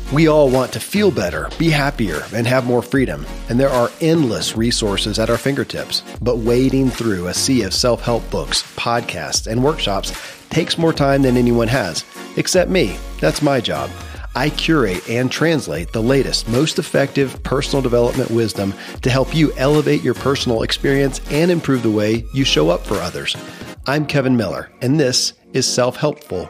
We all want to feel better, be happier, and have more freedom. And there are endless resources at our fingertips. But wading through a sea of self-help books, podcasts, and workshops takes more time than anyone has. Except me. That's my job. I curate and translate the latest, most effective personal development wisdom to help you elevate your personal experience and improve the way you show up for others. I'm Kevin Miller, and this is Self-Helpful.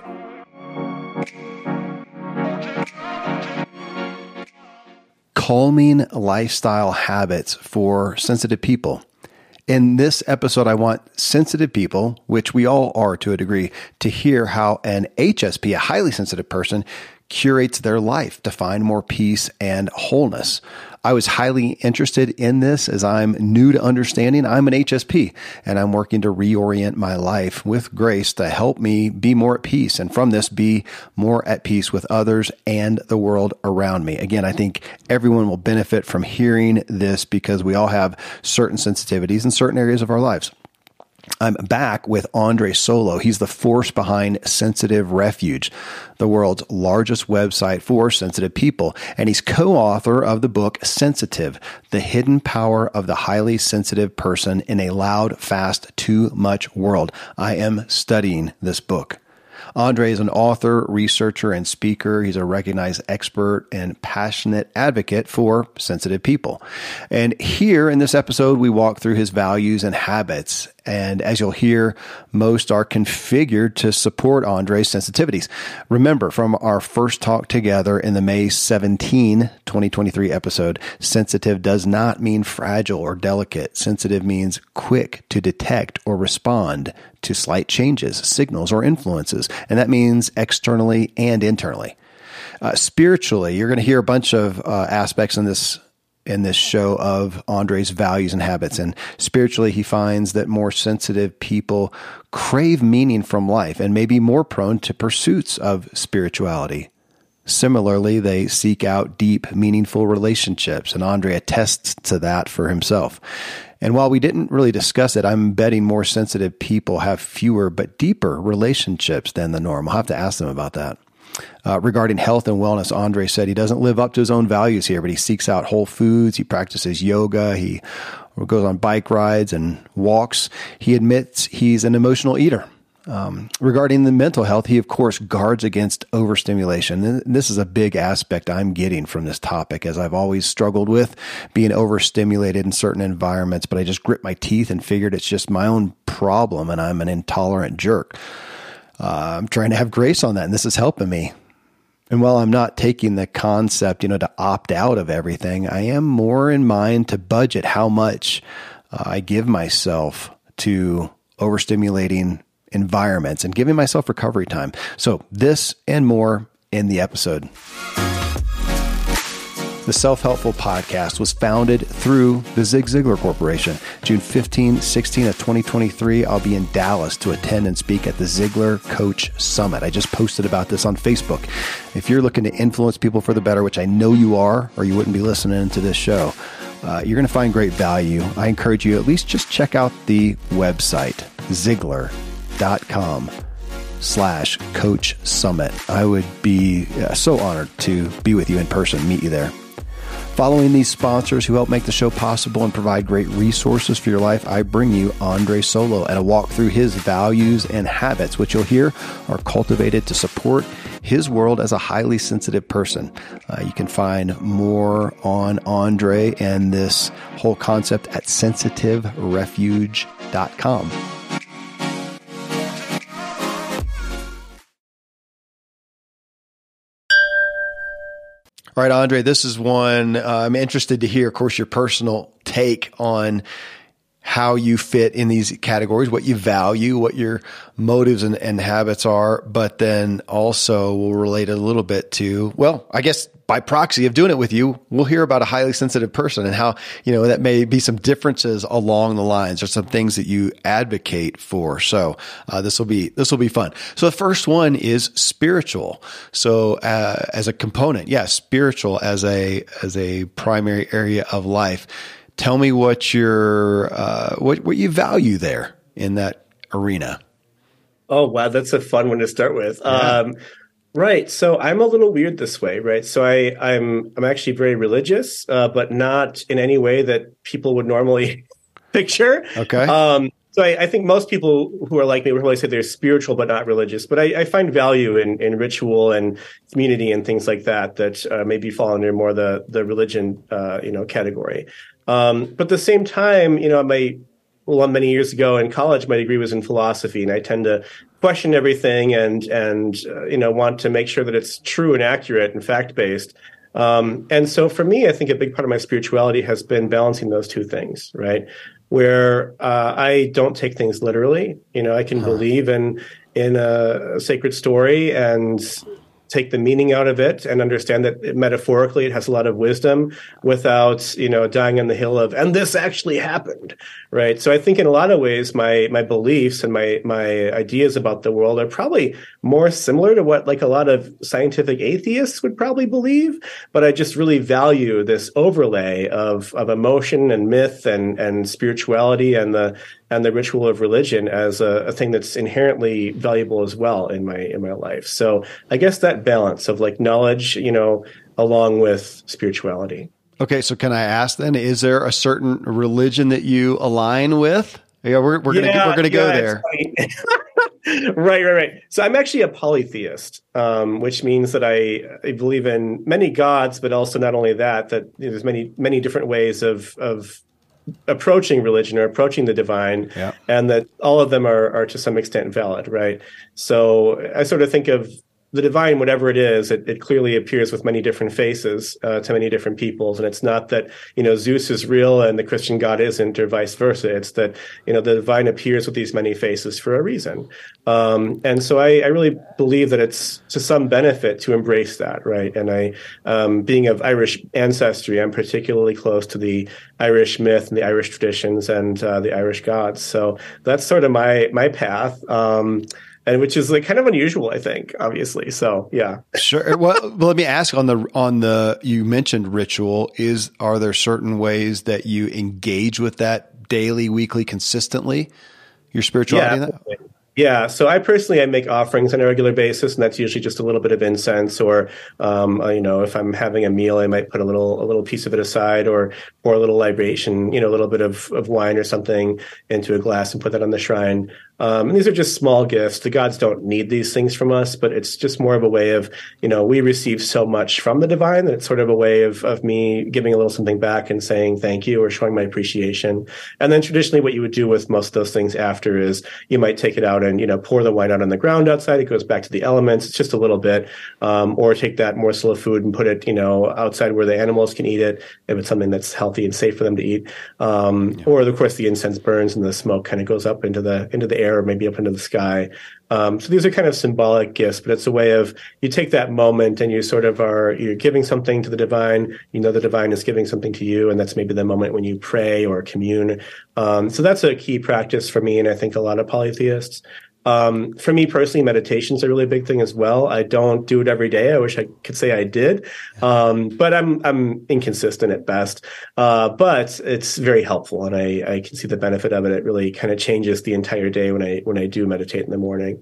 Calming lifestyle habits for sensitive people. In this episode, I want sensitive people, which we all are to a degree, to hear how an HSP, a highly sensitive person, curates their life to find more peace and wholeness. I was highly interested in this as I'm new to understanding I'm an HSP and I'm working to reorient my life with grace to help me be more at peace and from this be more at peace with others and the world around me. Again, I think everyone will benefit from hearing this because we all have certain sensitivities in certain areas of our lives. I'm back with Andre Solo. He's the force behind Sensitive Refuge, the world's largest website for sensitive people. And he's co-author of the book Sensitive, The Hidden Power of the Highly Sensitive Person in a Loud, Fast, Too Much World. I am studying this book. Andre is an author, researcher, and speaker. He's a recognized expert and passionate advocate for sensitive people. And here in this episode, we walk through his values and habits. And as you'll hear, most are configured to support Andre's sensitivities. Remember, from our first talk together in the May 17, 2023 episode, sensitive does not mean fragile or delicate. Sensitive means quick to detect or respond to slight changes, signals, or influences. And that means externally and internally. Spiritually, you're going to hear a bunch of aspects in this show of Andre's values and habits. And spiritually, he finds that more sensitive people crave meaning from life and may be more prone to pursuits of spirituality. Similarly, they seek out deep, meaningful relationships, and Andre attests to that for himself. And while we didn't really discuss it, I'm betting more sensitive people have fewer but deeper relationships than the norm. I'll have to ask them about that. Regarding health and wellness, Andre said he doesn't live up to his own values here, but he seeks out whole foods. He practices yoga. He goes on bike rides and walks. He admits he's an emotional eater. Regarding the mental health, he, of course, guards against overstimulation. And this is a big aspect I'm getting from this topic, as I've always struggled with being overstimulated in certain environments, but I just grit my teeth and figured it's just my own problem and I'm an intolerant jerk. I'm trying to have grace on that, and this is helping me. And while I'm not taking the concept, to opt out of everything, I am more in mind to budget how much I give myself to overstimulating environments and giving myself recovery time. So this and more in the episode. The Self-Helpful Podcast was founded through the Zig Ziglar Corporation. June 15, 16 of 2023, I'll be in Dallas to attend and speak at the Ziglar Coach Summit. I just posted about this on Facebook. If you're looking to influence people for the better, which I know you are, or you wouldn't be listening to this show, you're going to find great value. I encourage you at least just check out the website, Ziglar.com/Coach Summit. I would be so honored to be with you in person, meet you there. Following these sponsors who help make the show possible and provide great resources for your life, I bring you Andre Solo and a walk through his values and habits, which you'll hear are cultivated to support his world as a highly sensitive person. You can find more on Andre and this whole concept at sensitiverefuge.com. All right, Andre, this is one I'm interested to hear, of course, your personal take on how you fit in these categories, what you value, what your motives and habits are, but then also we'll relate a little bit to, well, I guess by proxy of doing it with you, we'll hear about a highly sensitive person and how, that may be some differences along the lines or some things that you advocate for. So, this will be fun. So the first one is spiritual. So, as a component, spiritual as a primary area of life. Tell me what what you value there in that arena. Oh, wow. That's a fun one to start with. Yeah. Right. So I'm a little weird this way, right? So I'm actually very religious, but not in any way that people would normally picture. Okay. So I think most people who are like me would probably say they're spiritual but not religious. But I find value in ritual and community and things like that that maybe fall under more the religion category. But at the same time, many years ago in college, my degree was in philosophy, and I tend to question everything and want to make sure that it's true and accurate and fact based. And so for me, I think a big part of my spirituality has been balancing those two things, right? Where I don't take things literally. I can believe in a sacred story and take the meaning out of it and understand that metaphorically it has a lot of wisdom without, dying on the hill of, and this actually happened, right? So I think in a lot of ways, my beliefs and my ideas about the world are probably more similar to what like a lot of scientific atheists would probably believe, but I just really value this overlay of emotion and myth and spirituality and the ritual of religion as a thing that's inherently valuable as well in my life. So I guess that balance of like knowledge, along with spirituality. Okay, so can I ask then, is there a certain religion that you align with? Yeah, we're gonna go there. Right. So I'm actually a polytheist, which means that I believe in many gods, but also not only that there's many different ways of approaching religion or approaching the divine, yeah, and that all of them are to some extent valid, right? So I sort of think of the divine, whatever it is, it clearly appears with many different faces to many different peoples. And it's not that, Zeus is real and the Christian God isn't, or vice versa. It's that, the divine appears with these many faces for a reason. And so I really believe that it's to some benefit to embrace that, right? And being of Irish ancestry, I'm particularly close to the Irish myth and the Irish traditions and the Irish gods. So that's sort of my path. And which is like kind of unusual, I think, obviously. So, yeah. Sure. Well, let me ask on the, you mentioned ritual, are there certain ways that you engage with that daily, weekly, consistently, your spirituality? Yeah. So I make offerings on a regular basis, and that's usually just a little bit of incense, or, if I'm having a meal, I might put a little piece of it aside, or pour a little libation, a little bit of wine or something into a glass and put that on the shrine. And these are just small gifts. The gods don't need these things from us, but it's just more of a way of, we receive so much from the divine that it's sort of a way of me giving a little something back and saying thank you or showing my appreciation. And then traditionally what you would do with most of those things after is you might take it out and, pour the wine out on the ground outside. It goes back to the elements. It's just a little bit, or take that morsel of food and put it, outside where the animals can eat it, if it's something that's healthy and safe for them to eat. Or of course the incense burns and the smoke kind of goes up into the air, or maybe up into the sky. So these are kind of symbolic gifts, but it's a way of, you take that moment and you sort of you're giving something to the divine, the divine is giving something to you, and that's maybe the moment when you pray or commune. So that's a key practice for me, and I think a lot of polytheists. For me personally, meditation's a really big thing as well. I don't do it every day. I wish I could say I did. But I'm inconsistent at best. But it's very helpful, and I can see the benefit of it. It really kind of changes the entire day when I do meditate in the morning.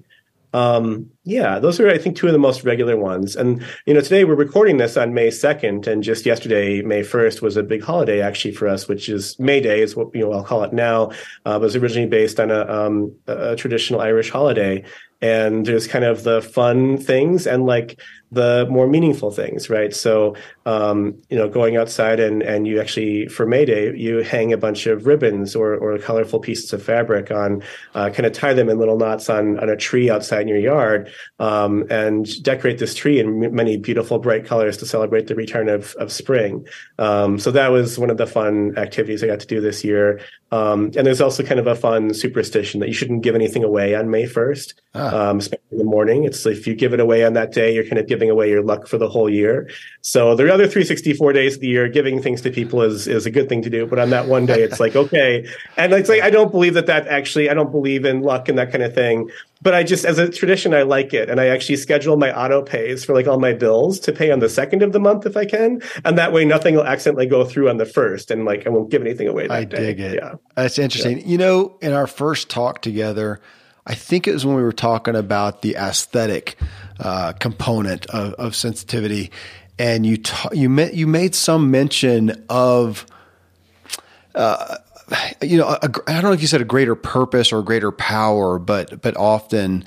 Those are, I think, two of the most regular ones. And, today we're recording this on May 2nd, and just yesterday, May 1st, was a big holiday actually for us, which is May Day is what, I'll call it now. It was originally based on a traditional Irish holiday. And there's kind of the fun things and like the more meaningful things, right? So, going outside and you actually, for May Day, you hang a bunch of ribbons or colorful pieces of fabric on, kind of tie them in little knots on a tree outside in your yard, and decorate this tree in many beautiful, bright colors to celebrate the return of spring. So that was one of the fun activities I got to do this year. And there's also kind of a fun superstition that you shouldn't give anything away on May 1st, especially in the morning. It's if you give it away on that day, you're kind of giving away your luck for the whole year. So the other 364 days of the year, giving things to people is a good thing to do. But on that one day, it's like, okay. And it's like, I don't believe that actually, I don't believe in luck and that kind of thing. But I just, as a tradition, I like it. And I actually schedule my auto pays for like all my bills to pay on the 2nd of the month if I can. And that way nothing will accidentally go through on the 1st. And like, I won't give anything away that day. I dig it. Yeah. That's interesting. Yeah. In our first talk together, I think it was when we were talking about the aesthetic component of sensitivity, and you made some mention of, I don't know if you said a greater purpose or a greater power, but often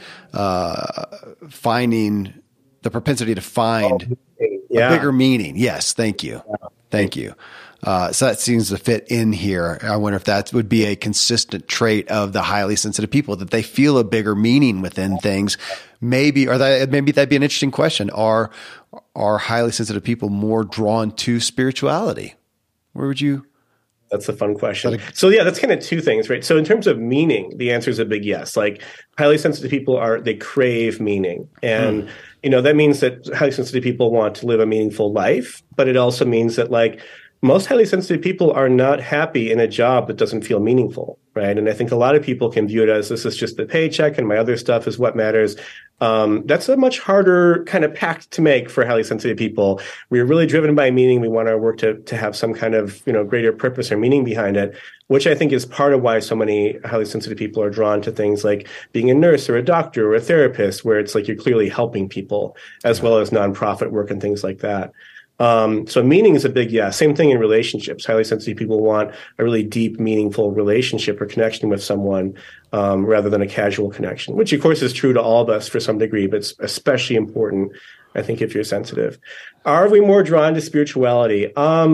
finding the propensity to find a bigger meaning. Yes, thank you, thank you. So that seems to fit in here. I wonder if that would be a consistent trait of the highly sensitive people, that they feel a bigger meaning within things. Maybe that'd be an interesting question. Are highly sensitive people more drawn to spirituality? Where would you? That's a fun question. So yeah, that's kind of two things, right? So in terms of meaning, the answer is a big yes. Like highly sensitive people they crave meaning. And, that means that highly sensitive people want to live a meaningful life, but it also means that like most highly sensitive people are not happy in a job that doesn't feel meaningful, right? And I think a lot of people can view it as this is just the paycheck and my other stuff is what matters. That's a much harder kind of pact to make for highly sensitive people. We're really driven by meaning. We want our work to have some kind of, greater purpose or meaning behind it, which I think is part of why so many highly sensitive people are drawn to things like being a nurse or a doctor or a therapist, where it's like you're clearly helping people, as well as nonprofit work and things like that. So meaning is a big yes. Same thing in relationships. Highly sensitive people want a really deep, meaningful relationship or connection with someone, rather than a casual connection, which of course is true to all of us for some degree, but it's especially important, I think, if you're sensitive. Are we more drawn to spirituality?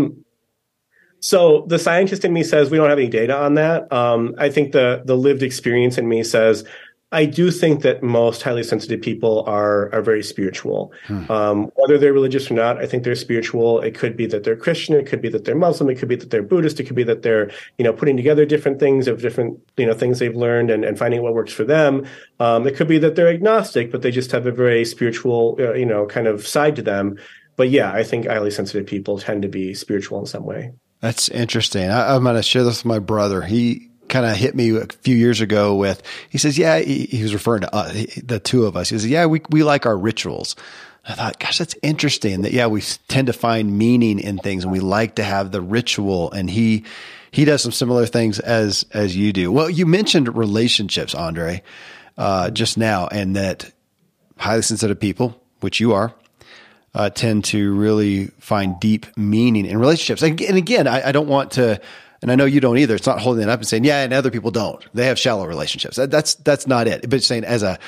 So the scientist in me says we don't have any data on that. I think the lived experience in me says I do think that most highly sensitive people are very spiritual. Whether they're religious or not, I think they're spiritual. It could be that they're Christian. It could be that they're Muslim. It could be that they're Buddhist. It could be that they're, putting together different things of different, things they've learned and finding what works for them. It could be that they're agnostic, but they just have a very spiritual, kind of side to them. But yeah, I think highly sensitive people tend to be spiritual in some way. That's interesting. I'm going to share this with my brother. He kind of hit me a few years ago he says, yeah, he was referring to the two of us. He says, yeah, we like our rituals. I thought, gosh, that's interesting that, yeah, we tend to find meaning in things and we like to have the ritual. And he does some similar things as you do. Well, you mentioned relationships, Andre, just now, and that highly sensitive people, which you are, tend to really find deep meaning in relationships. And again, I don't want to, and I know you don't either. It's not holding it up and saying, yeah, and other people don't. They have shallow relationships. That's not it. But saying as a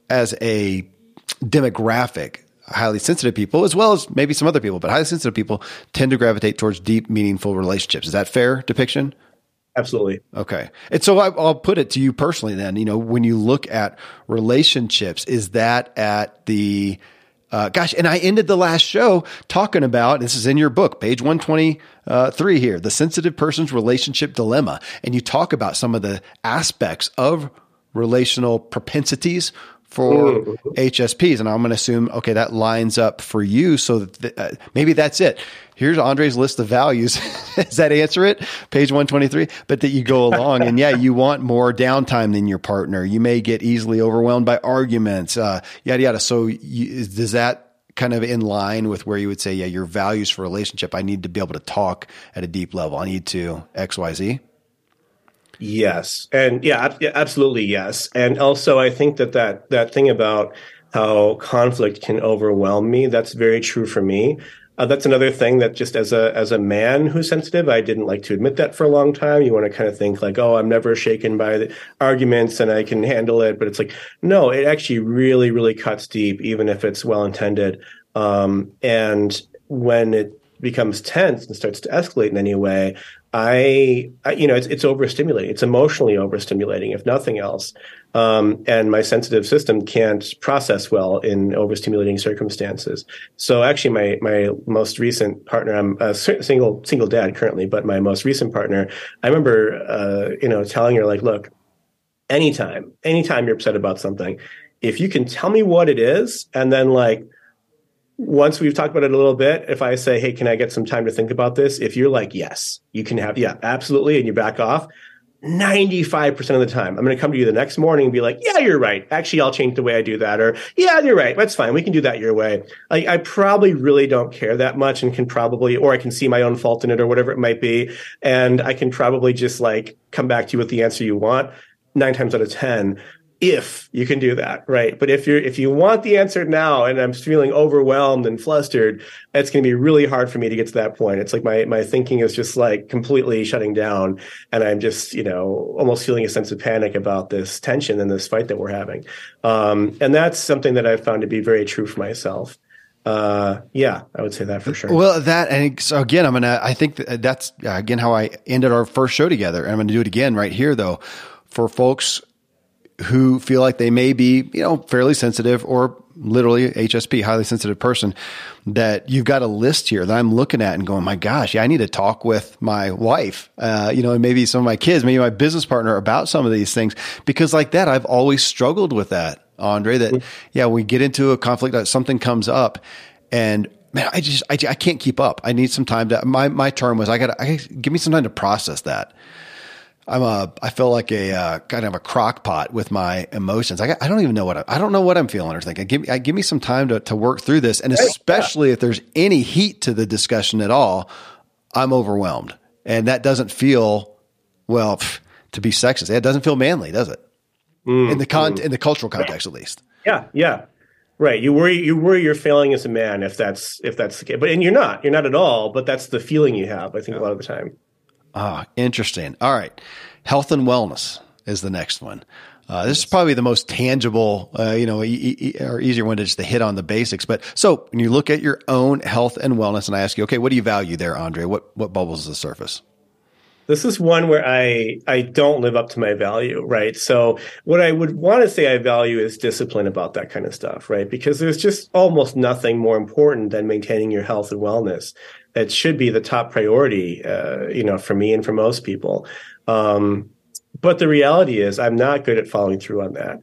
demographic, highly sensitive people, as well as maybe some other people, but highly sensitive people tend to gravitate towards deep, meaningful relationships. Is that fair depiction? Absolutely. Okay. And so I'll put it to you personally then, when you look at relationships, is that at the and I ended the last show talking about, this is in your book, page 123 here, The Sensitive Person's Relationship Dilemma. And you talk about some of the aspects of relational propensities for HSPs. And I'm going to assume, okay, that lines up for you. So that maybe that's it. Here's Andre's list of values. Does that answer it? Page 123. But that you go along and yeah, you want more downtime than your partner. You may get easily overwhelmed by arguments, yada, yada. So does that kind of in line with where you would say, yeah, your values for relationship, I need to be able to talk at a deep level. I need to X, Y, Z. Yes. And yeah, absolutely. Yes. And also I think that thing about how conflict can overwhelm me, that's very true for me. That's another thing that just as a man who's sensitive, I didn't like to admit that for a long time. You want to kind of think like, oh, I'm never shaken by the arguments and I can handle it. But it's like, no, it actually really, really cuts deep, even if it's well-intended. And when it becomes tense and starts to escalate in any way, it's overstimulating. It's emotionally overstimulating, if nothing else. And my sensitive system can't process well in overstimulating circumstances. So actually my most recent partner, I'm a single dad currently, but my most recent partner, I remember, telling her like, look, anytime you're upset about something, if you can tell me what it is, and then like, once we've talked about it a little bit, if I say, hey, can I get some time to think about this? If you're like, yes, you can have, yeah, absolutely. And you back off 95% of the time, I'm going to come to you the next morning and be like, yeah, you're right. Actually, I'll change the way I do that. Or yeah, you're right. That's fine. We can do that your way. Like, I probably really don't care that much and can probably, or I can see my own fault in it or whatever it might be. And I can probably just like come back to you with the answer you want 9 times out of 10. if you can do that, right? But if you want the answer now and I'm feeling overwhelmed and flustered, it's going to be really hard for me to get to that point. It's like my thinking is just like completely shutting down, and I'm just, almost feeling a sense of panic about this tension and this fight that we're having. And that's something that I've found to be very true for myself. Yeah, I would say that for sure. Well, so again, I think that's again how I ended our first show together. And I'm going to do it again right here though, for folks who feel like they may be, fairly sensitive or literally HSP, highly sensitive person, that you've got a list here that I'm looking at and going, my gosh, yeah, I need to talk with my wife, and maybe some of my kids, maybe my business partner about some of these things, because like that, I've always struggled with that, Andre, that, we get into a conflict, that something comes up and man, I can't keep up. I need some time my term was, I give me some time to process that. I feel like a kind of a crock pot with my emotions. I don't even know I don't know what I'm feeling or thinking. Give me some time to work through this. And especially if there's any heat to the discussion at all, I'm overwhelmed. And that doesn't feel, to be sexist, it doesn't feel manly, does it? In the cultural context, at least. Yeah. Right. You worry you're failing as a man if that's the case. And you're not at all, but that's the feeling you have, I think, a lot of the time. Interesting. All right. Health and wellness is the next one. This is probably the most tangible, or easier one to just to hit on the basics. But so when you look at your own health and wellness and I ask you, okay, what do you value there, Andre? What bubbles to the surface? This is one where I don't live up to my value, right? So what I would want to say I value is discipline about that kind of stuff, right? Because there's just almost nothing more important than maintaining your health and wellness. It should be the top priority, for me and for most people. But the reality is I'm not good at following through on that.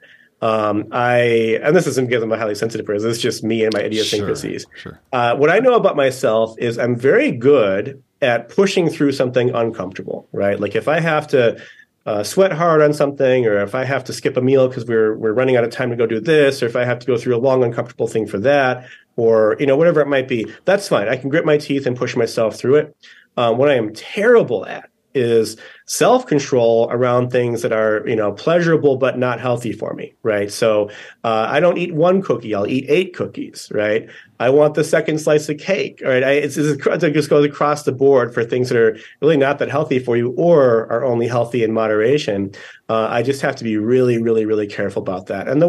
And this isn't because I'm a highly sensitive person. This is just me and my idiosyncrasies. Sure. What I know about myself is I'm very good at pushing through something uncomfortable, right? Like if I have to sweat hard on something, or if I have to skip a meal because we're running out of time to go do this, or if I have to go through a long, uncomfortable thing for that, or, whatever it might be, that's fine. I can grit my teeth and push myself through it. What I am terrible at is self-control around things that are, pleasurable but not healthy for me, right? So I don't eat one cookie, I'll eat 8 cookies, right? I want the second slice of cake, all right? It just goes across the board for things that are really not that healthy for you or are only healthy in moderation. I just have to be really, really, really careful about that. And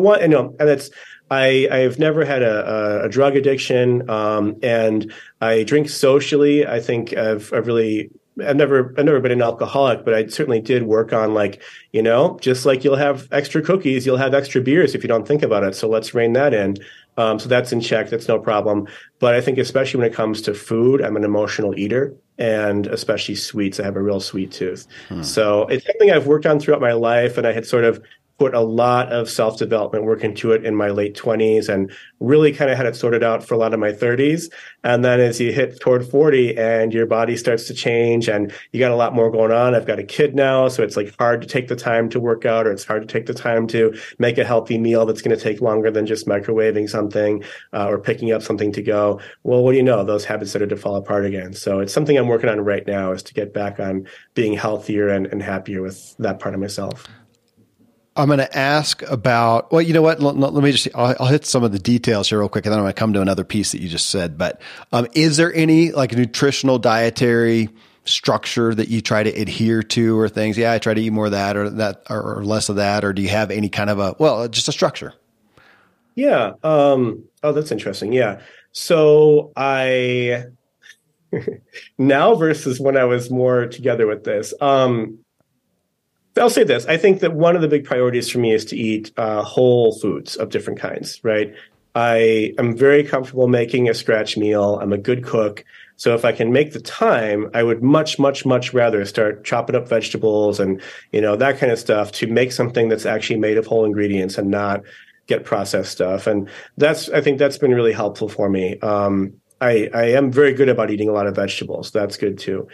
I've never had a drug addiction, and I drink socially. I think I've never been an alcoholic, but I certainly did work on just like you'll have extra cookies, you'll have extra beers if you don't think about it. So let's rein that in. So that's in check. That's no problem. But I think especially when it comes to food, I'm an emotional eater, and especially sweets. I have a real sweet tooth. So it's something I've worked on throughout my life, and I had sort of put a lot of self-development work into it in my late 20s and really kind of had it sorted out for a lot of my 30s. And then as you hit toward 40 and your body starts to change and you got a lot more going on. I've got a kid now, so it's like hard to take the time to work out, or it's hard to take the time to make a healthy meal that's going to take longer than just microwaving something or picking up something to go. Well, what do you know? Those habits started to fall apart again. So it's something I'm working on right now, is to get back on being healthier and happier with that part of myself. I'm going to ask about, well, you know what? Let me just, I'll hit some of the details here real quick, and then I'm going to come to another piece that you just said. But is there any nutritional dietary structure that you try to adhere to, or things? Yeah, I try to eat more of that or less of that. Or do you have any kind of just a structure? Yeah. Oh, that's interesting. Yeah. So I, now versus when I was more together with this, I'll say this. I think that one of the big priorities for me is to eat whole foods of different kinds, right? I am very comfortable making a scratch meal. I'm a good cook. So if I can make the time, I would much, much, much rather start chopping up vegetables and, that kind of stuff to make something that's actually made of whole ingredients and not get processed stuff. And I think that's been really helpful for me. I am very good about eating a lot of vegetables. That's good too.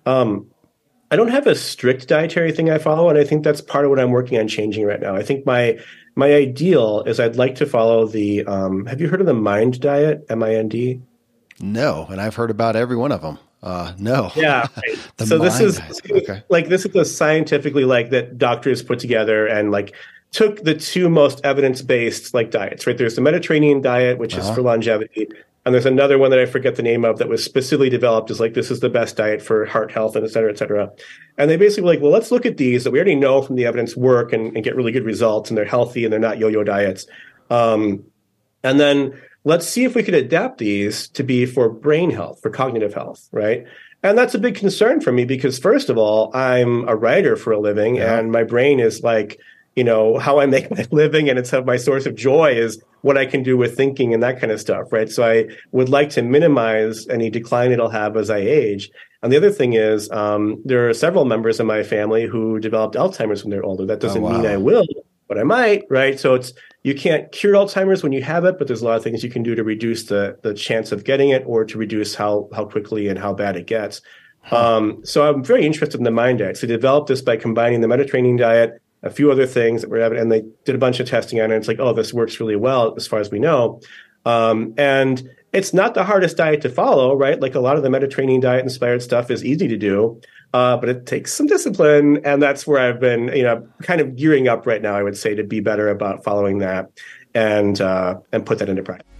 I don't have a strict dietary thing I follow, and I think that's part of what I'm working on changing right now. I think my ideal is I'd like to follow the, have you heard of the MIND diet, MIND? No, and I've heard about every one of them. No. Yeah. So this is a scientifically that doctors put together and took the two most evidence-based like diets, right? There's the Mediterranean diet, which is for longevity. And there's another one that I forget the name of that was specifically developed as like, this is the best diet for heart health and et cetera, et cetera. And they basically were like, well, let's look at these that we already know from the evidence work and get really good results, and they're healthy and they're not yo-yo diets. And then let's see if we could adapt these to be for brain health, for cognitive health, right? And that's a big concern for me because, first of all, I'm a writer for a living, and my brain is like, how I make my living, and it's my source of joy is what I can do with thinking and that kind of stuff, right? So I would like to minimize any decline it'll have as I age. And the other thing is, there are several members of my family who developed Alzheimer's when they're older. That doesn't mean I will, but I might, right? So you can't cure Alzheimer's when you have it, but there's a lot of things you can do to reduce the chance of getting it, or to reduce how quickly and how bad it gets. So I'm very interested in the Mind Diet. So they developed this by combining the Mediterranean diet, a few other things that were evident, and they did a bunch of testing on it. And it's like, oh, this works really well as far as we know. And it's not the hardest diet to follow, right? Like a lot of the Mediterranean diet inspired stuff is easy to do, but it takes some discipline. And that's where I've been, kind of gearing up right now, I would say, to be better about following that and put that into practice.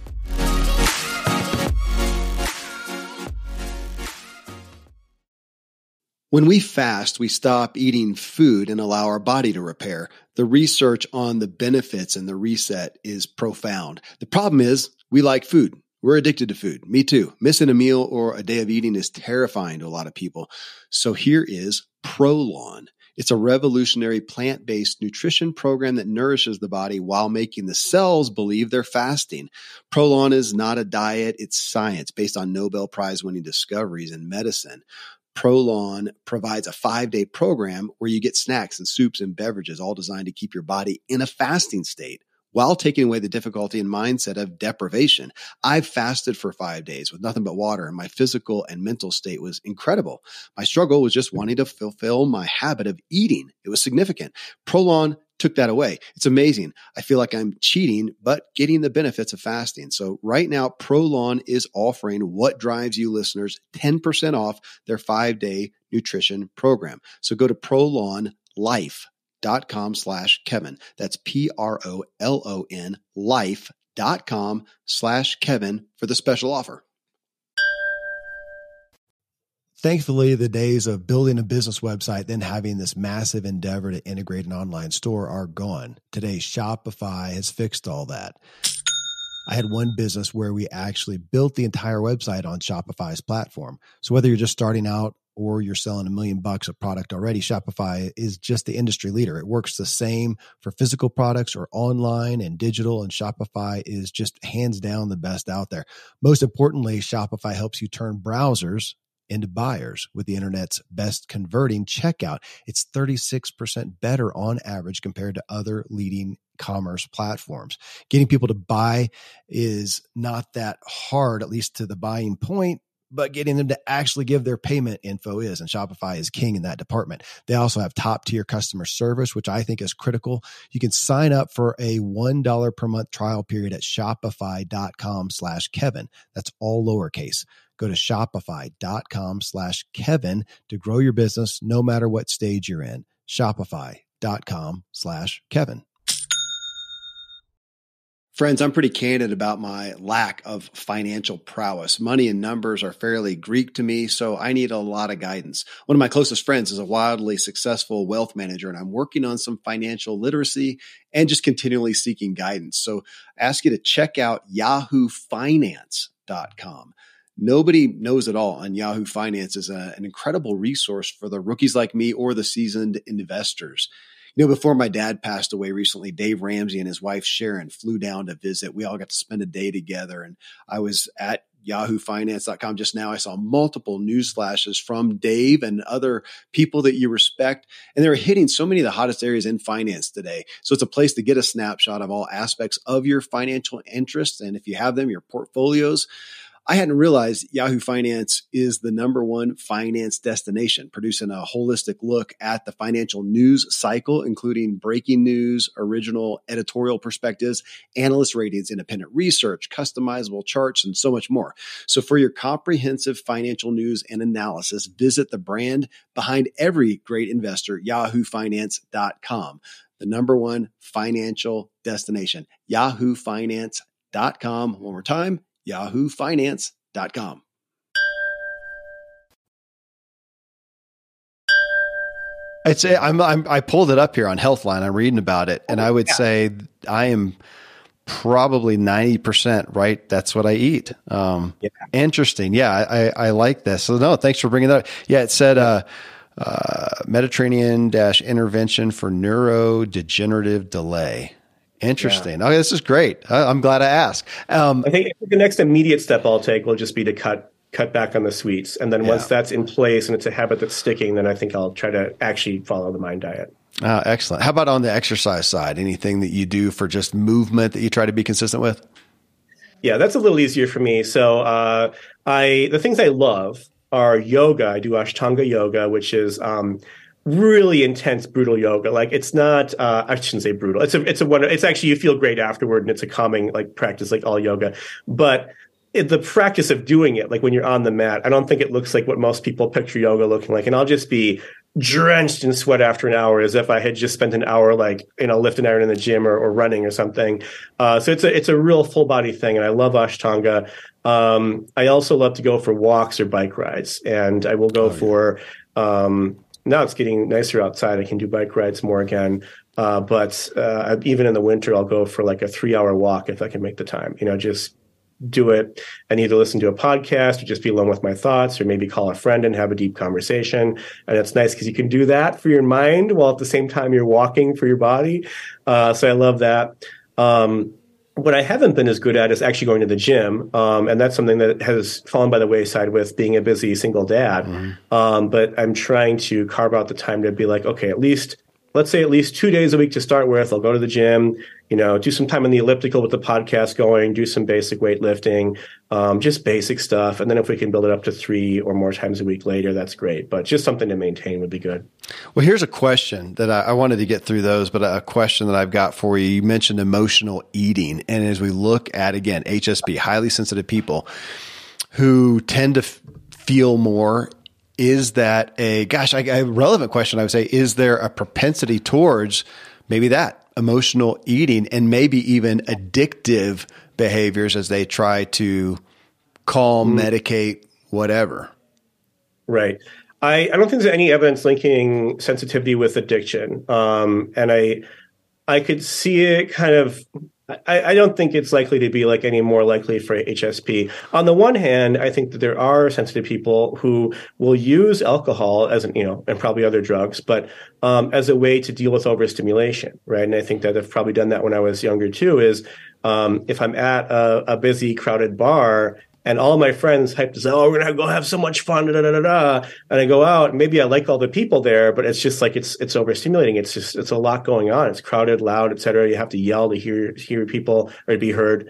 When we fast, we stop eating food and allow our body to repair. The research on the benefits and the reset is profound. The problem is we like food. We're addicted to food. Me too. Missing a meal or a day of eating is terrifying to a lot of people. So here is Prolon. It's a revolutionary plant-based nutrition program that nourishes the body while making the cells believe they're fasting. Prolon is not a diet. It's science based on Nobel Prize-winning discoveries in medicine. Prolon provides a 5-day program where you get snacks and soups and beverages, all designed to keep your body in a fasting state while taking away the difficulty and mindset of deprivation. I've fasted for 5 days with nothing but water, and my physical and mental state was incredible. My struggle was just wanting to fulfill my habit of eating. It was significant. Prolon took that away. It's amazing. I feel like I'm cheating, but getting the benefits of fasting. So right now, Prolon is offering What Drives You listeners 10% off their 5-day nutrition program. So go to prolonlife.com/Kevin. That's PROLON life.com/Kevin for the special offer. Thankfully, the days of building a business website, then having this massive endeavor to integrate an online store are gone. Today, Shopify has fixed all that. I had one business where we actually built the entire website on Shopify's platform. So whether you're just starting out or you're selling $1 million of product already, Shopify is just the industry leader. It works the same for physical products or online and digital, and Shopify is just hands down the best out there. Most importantly, Shopify helps you turn browsers into buyers with the internet's best converting checkout. It's 36% better on average compared to other leading commerce platforms. Getting people to buy is not that hard, at least to the buying point, but getting them to actually give their payment info is, and Shopify is king in that department. They also have top tier customer service, which I think is critical. You can sign up for a $1 per month trial period at shopify.com/Kevin. That's all lowercase. Go to shopify.com/Kevin to grow your business no matter what stage you're in. Shopify.com/Kevin. Friends, I'm pretty candid about my lack of financial prowess. Money and numbers are fairly Greek to me, so I need a lot of guidance. One of my closest friends is a wildly successful wealth manager, and I'm working on some financial literacy and just continually seeking guidance. So I ask you to check out yahoofinance.com. Nobody knows it all, and Yahoo Finance is an incredible resource for the rookies like me or the seasoned investors. Before my dad passed away recently, Dave Ramsey and his wife Sharon flew down to visit. We all got to spend a day together, and I was at yahoofinance.com just now. I saw multiple news flashes from Dave and other people that you respect, and they're hitting so many of the hottest areas in finance today. So it's a place to get a snapshot of all aspects of your financial interests, and if you have them, your portfolios. I hadn't realized Yahoo Finance is the #1 finance destination, producing a holistic look at the financial news cycle, including breaking news, original editorial perspectives, analyst ratings, independent research, customizable charts, and so much more. So for your comprehensive financial news and analysis, visit the brand behind every great investor, yahoofinance.com. the number one financial destination, yahoofinance.com. One more time, yahoofinance.com. I pulled it up here on Healthline. I'm reading about it, and I would say I am probably 90% right. That's what I eat. Interesting. Yeah, I like this. So no, thanks for bringing that up. Yeah, it said Mediterranean-intervention for neurodegenerative delay. Interesting. Yeah. Okay, this is great. I'm glad I asked. I think the next immediate step I'll take will just be to cut back on the sweets. And then once that's in place and it's a habit that's sticking, then I think I'll try to actually follow the MIND diet. Excellent. How about on the exercise side? Anything that you do for just movement that you try to be consistent with? Yeah, that's a little easier for me. So the things I love are yoga. I do Ashtanga yoga, which is really intense, brutal yoga. Like it's not, I shouldn't say brutal. It's actually, you feel great afterward, and it's a calming like practice, like all yoga. But the practice of doing it, like when you're on the mat, I don't think it looks like what most people picture yoga looking like. And I'll just be drenched in sweat after an hour, as if I had just spent an hour, like, lifting iron in the gym or running or something. So it's a real full body thing. And I love Ashtanga. I also love to go for walks or bike rides, and I will go for, now it's getting nicer outside. I can do bike rides more again. But even in the winter, I'll go for like a 3-hour walk if I can make the time, just do it and either listen to a podcast or just be alone with my thoughts, or maybe call a friend and have a deep conversation. And it's nice because you can do that for your mind while at the same time you're walking for your body. So I love that. What I haven't been as good at is actually going to the gym. And that's something that has fallen by the wayside with being a busy single dad. Mm-hmm. But I'm trying to carve out the time to be like, okay, let's say at least 2 days a week to start with. I'll go to the gym, do some time on the elliptical with the podcast going, do some basic weightlifting, just basic stuff. And then if we can build it up to 3 or more times a week later, that's great. But just something to maintain would be good. Well, here's a question that I wanted to get through those, but a question that I've got for you. You mentioned emotional eating. And as we look at, again, HSP, highly sensitive people who tend to feel more, is that a relevant question? I would say, is there a propensity towards maybe that emotional eating and maybe even addictive behaviors as they try to calm, medicate, whatever? Right. I don't think there's any evidence linking sensitivity with addiction. And I could see it kind of, I don't think it's likely to be like any more likely for HSP. On the one hand, I think that there are sensitive people who will use alcohol as and probably other drugs, but as a way to deal with overstimulation, right? And I think that I've probably done that when I was younger too, is if I'm at a busy, crowded bar and all my friends hype to say, we're going to go have so much fun, and I go out, and maybe I like all the people there, but it's just like, it's overstimulating. It's a lot going on. It's crowded, loud, et cetera. You have to yell to hear people or to be heard.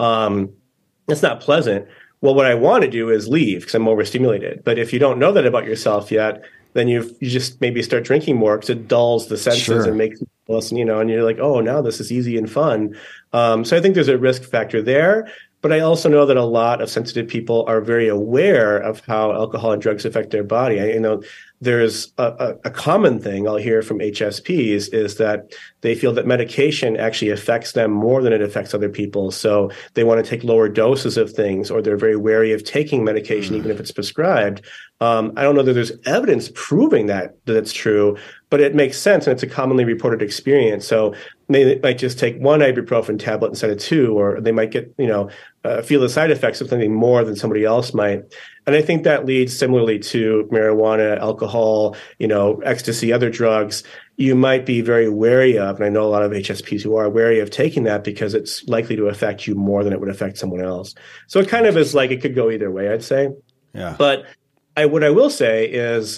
It's not pleasant. Well, what I want to do is leave because I'm overstimulated. But if you don't know that about yourself yet, then you just maybe start drinking more because it dulls the senses and makes you listen, and you're like, oh, now this is easy and fun. So I think there's a risk factor there. But I also know that a lot of sensitive people are very aware of how alcohol and drugs affect their body. There's a common thing I'll hear from HSPs is that they feel that medication actually affects them more than it affects other people. So they want to take lower doses of things, or they're very wary of taking medication, even if it's prescribed. I don't know that there's evidence proving that it's true, but it makes sense, and it's a commonly reported experience. So they might just take one ibuprofen tablet instead of 2, or they might get, feel the side effects of something more than somebody else might. And I think that leads similarly to marijuana, alcohol, ecstasy, other drugs. You might be very wary of, and I know a lot of HSPs who are wary of taking that because it's likely to affect you more than it would affect someone else. So it kind of is like it could go either way, I'd say. Yeah. But what I will say is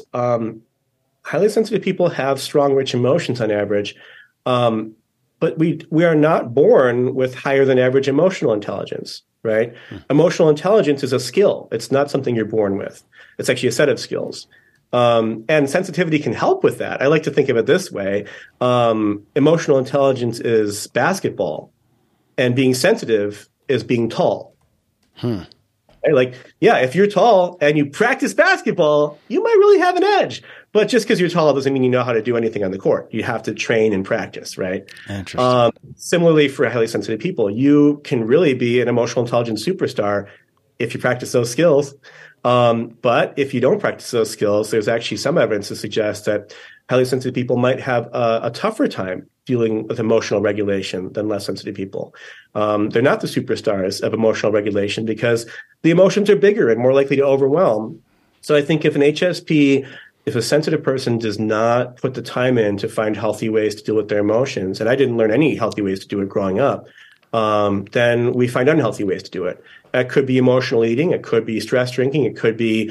highly sensitive people have strong, rich emotions on average. But we are not born with higher than average emotional intelligence, right? Emotional intelligence is a skill. It's not something you're born with. It's actually a set of skills. And sensitivity can help with that. I like to think of it this way. Emotional intelligence is basketball, and being sensitive is being tall. Right? Like, yeah, if you're tall and you practice basketball, you might really have an edge. But just because you're tall doesn't mean you know how to do anything on the court. You have to train and practice, right? Interesting. Similarly, for highly sensitive people, you can really be an emotional intelligence superstar if you practice those skills. But if you don't practice those skills, there's actually some evidence to suggest that highly sensitive people might have a tougher time dealing with emotional regulation than less sensitive people. They're not the superstars of emotional regulation because the emotions are bigger and more likely to overwhelm. So I think if an HSP, if a sensitive person does not put the time in to find healthy ways to deal with their emotions, and I didn't learn any healthy ways to do it growing up, then we find unhealthy ways to do it. It could be emotional eating. It could be stress drinking. It could be,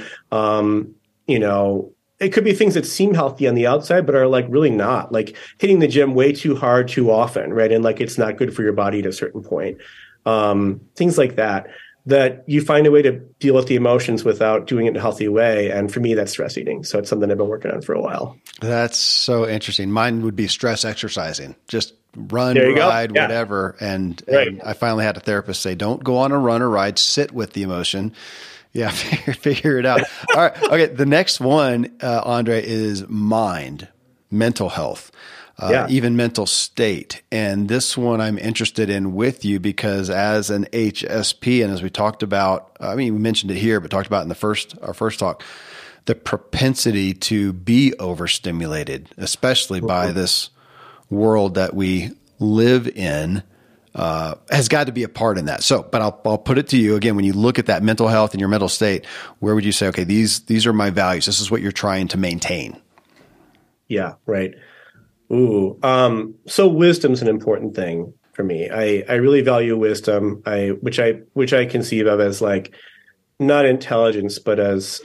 it could be things that seem healthy on the outside, but are like really not, like hitting the gym way too hard too often, right? And like it's not good for your body at a certain point. Things like that you find a way to deal with the emotions without doing it in a healthy way. And for me, that's stress eating. So it's something I've been working on for a while. That's so interesting. Mine would be stress exercising. Just run, ride, whatever. And I finally had a therapist say, don't go on a run or ride, sit with the emotion. Yeah, figure it out. All right. Okay. The next one, Andre, is mental health, even mental state. And this one I'm interested in with you because as an HSP, and as we talked about, we mentioned it here, but talked about in our first talk, the propensity to be overstimulated, especially by this world that we live in, has got to be a part in that. So, but I'll put it to you again, when you look at that mental health and your mental state, where would you say, okay, these are my values. This is what you're trying to maintain. Yeah. Right. Ooh. So wisdom's an important thing for me. I really value wisdom, which I conceive of as like not intelligence, but as,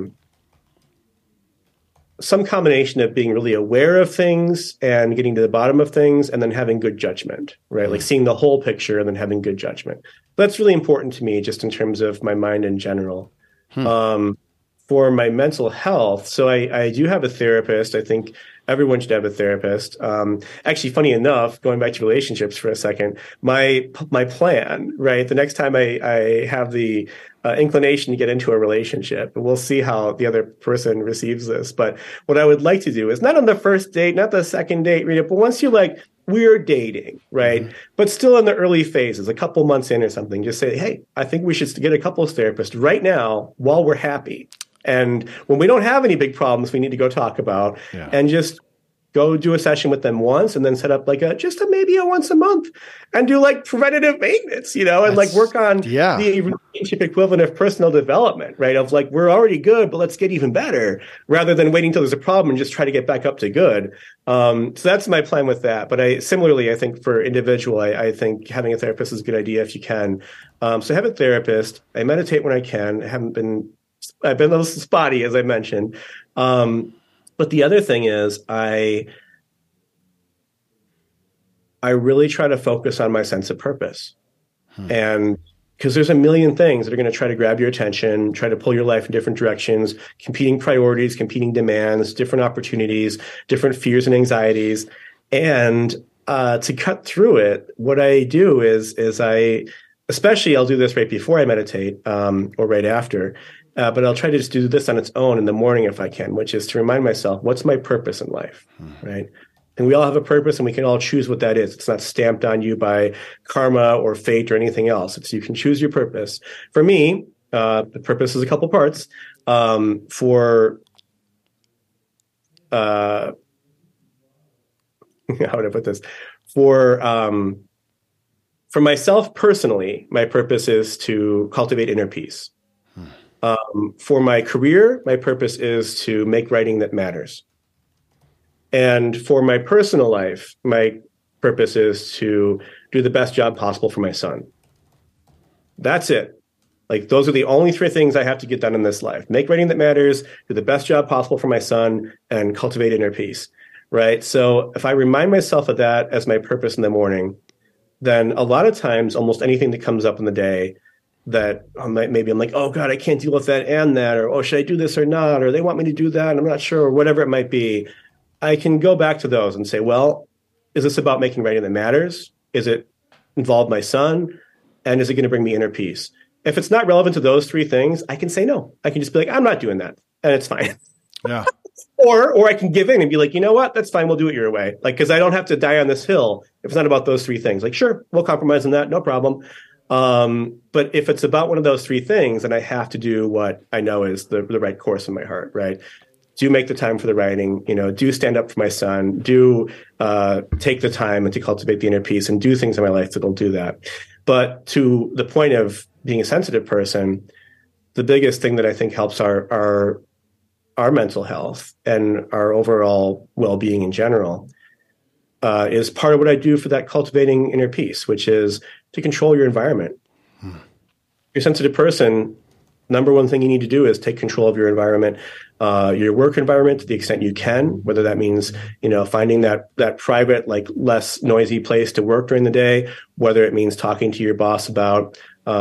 some combination of being really aware of things and getting to the bottom of things and then having good judgment, right? Like seeing the whole picture and then having good judgment. That's really important to me just in terms of my mind in general. For my mental health, so I do have a therapist. I think everyone should have a therapist. Actually, funny enough, going back to relationships for a second, my plan, right? The next time I have the inclination to get into a relationship, we'll see how the other person receives this. But what I would like to do is not on the first date, not the second date, but once you're like, we're dating, right? Mm-hmm. But still in the early phases, a couple months in or something, just say, hey, I think we should get a couples therapist right now while we're happy. And when we don't have any big problems, we need to go talk about and just go do a session with them once and then set up like maybe a once a month and do like preventative maintenance, and like work on the relationship equivalent of personal development, right? Of like, we're already good, but let's get even better rather than waiting till there's a problem and just try to get back up to good. So that's my plan with that. But I think for individual, I think having a therapist is a good idea if you can. So I have a therapist. I meditate when I can. I've been a little spotty, as I mentioned. But the other thing is I really try to focus on my sense of purpose. And because there's a million things that are going to try to grab your attention, try to pull your life in different directions, competing priorities, competing demands, different opportunities, different fears and anxieties. And to cut through it, what I do is I'll do this right before I meditate or right after. But I'll try to just do this on its own in the morning if I can, which is to remind myself, what's my purpose in life, right? And we all have a purpose and we can all choose what that is. It's not stamped on you by karma or fate or anything else. You can choose your purpose. For me, the purpose is a couple parts. How would I put this? For myself personally, my purpose is to cultivate inner peace. For my career, my purpose is to make writing that matters. And for my personal life, my purpose is to do the best job possible for my son. That's it. Like, those are the only three things I have to get done in this life. Make writing that matters, do the best job possible for my son, and cultivate inner peace, right? So if I remind myself of that as my purpose in the morning, then a lot of times, almost anything that comes up in the day that maybe I'm like, oh God, I can't deal with that and that, or, oh, should I do this or not? Or they want me to do that, and I'm not sure, or whatever it might be. I can go back to those and say, well, is this about making writing that matters? Is it involve my son? And is it going to bring me inner peace? If it's not relevant to those three things, I can say no. I can just be like, I'm not doing that, and it's fine. Yeah. Or I can give in and be like, you know what, that's fine. We'll do it your way. Like, because I don't have to die on this hill if it's not about those three things. Like, sure, we'll compromise on that, no problem. But if it's about one of those three things, then I have to do what I know is the right course in my heart, right? Do make the time for the writing, do stand up for my son, do take the time and to cultivate the inner peace and do things in my life that'll do that. But to the point of being a sensitive person, the biggest thing that I think helps our mental health and our overall well-being in general is part of what I do for that cultivating inner peace, which is to control your environment. You're a sensitive person, number one thing you need to do is take control of your environment, your work environment to the extent you can, whether that means, finding that private, like less noisy place to work during the day, whether it means talking to your boss about,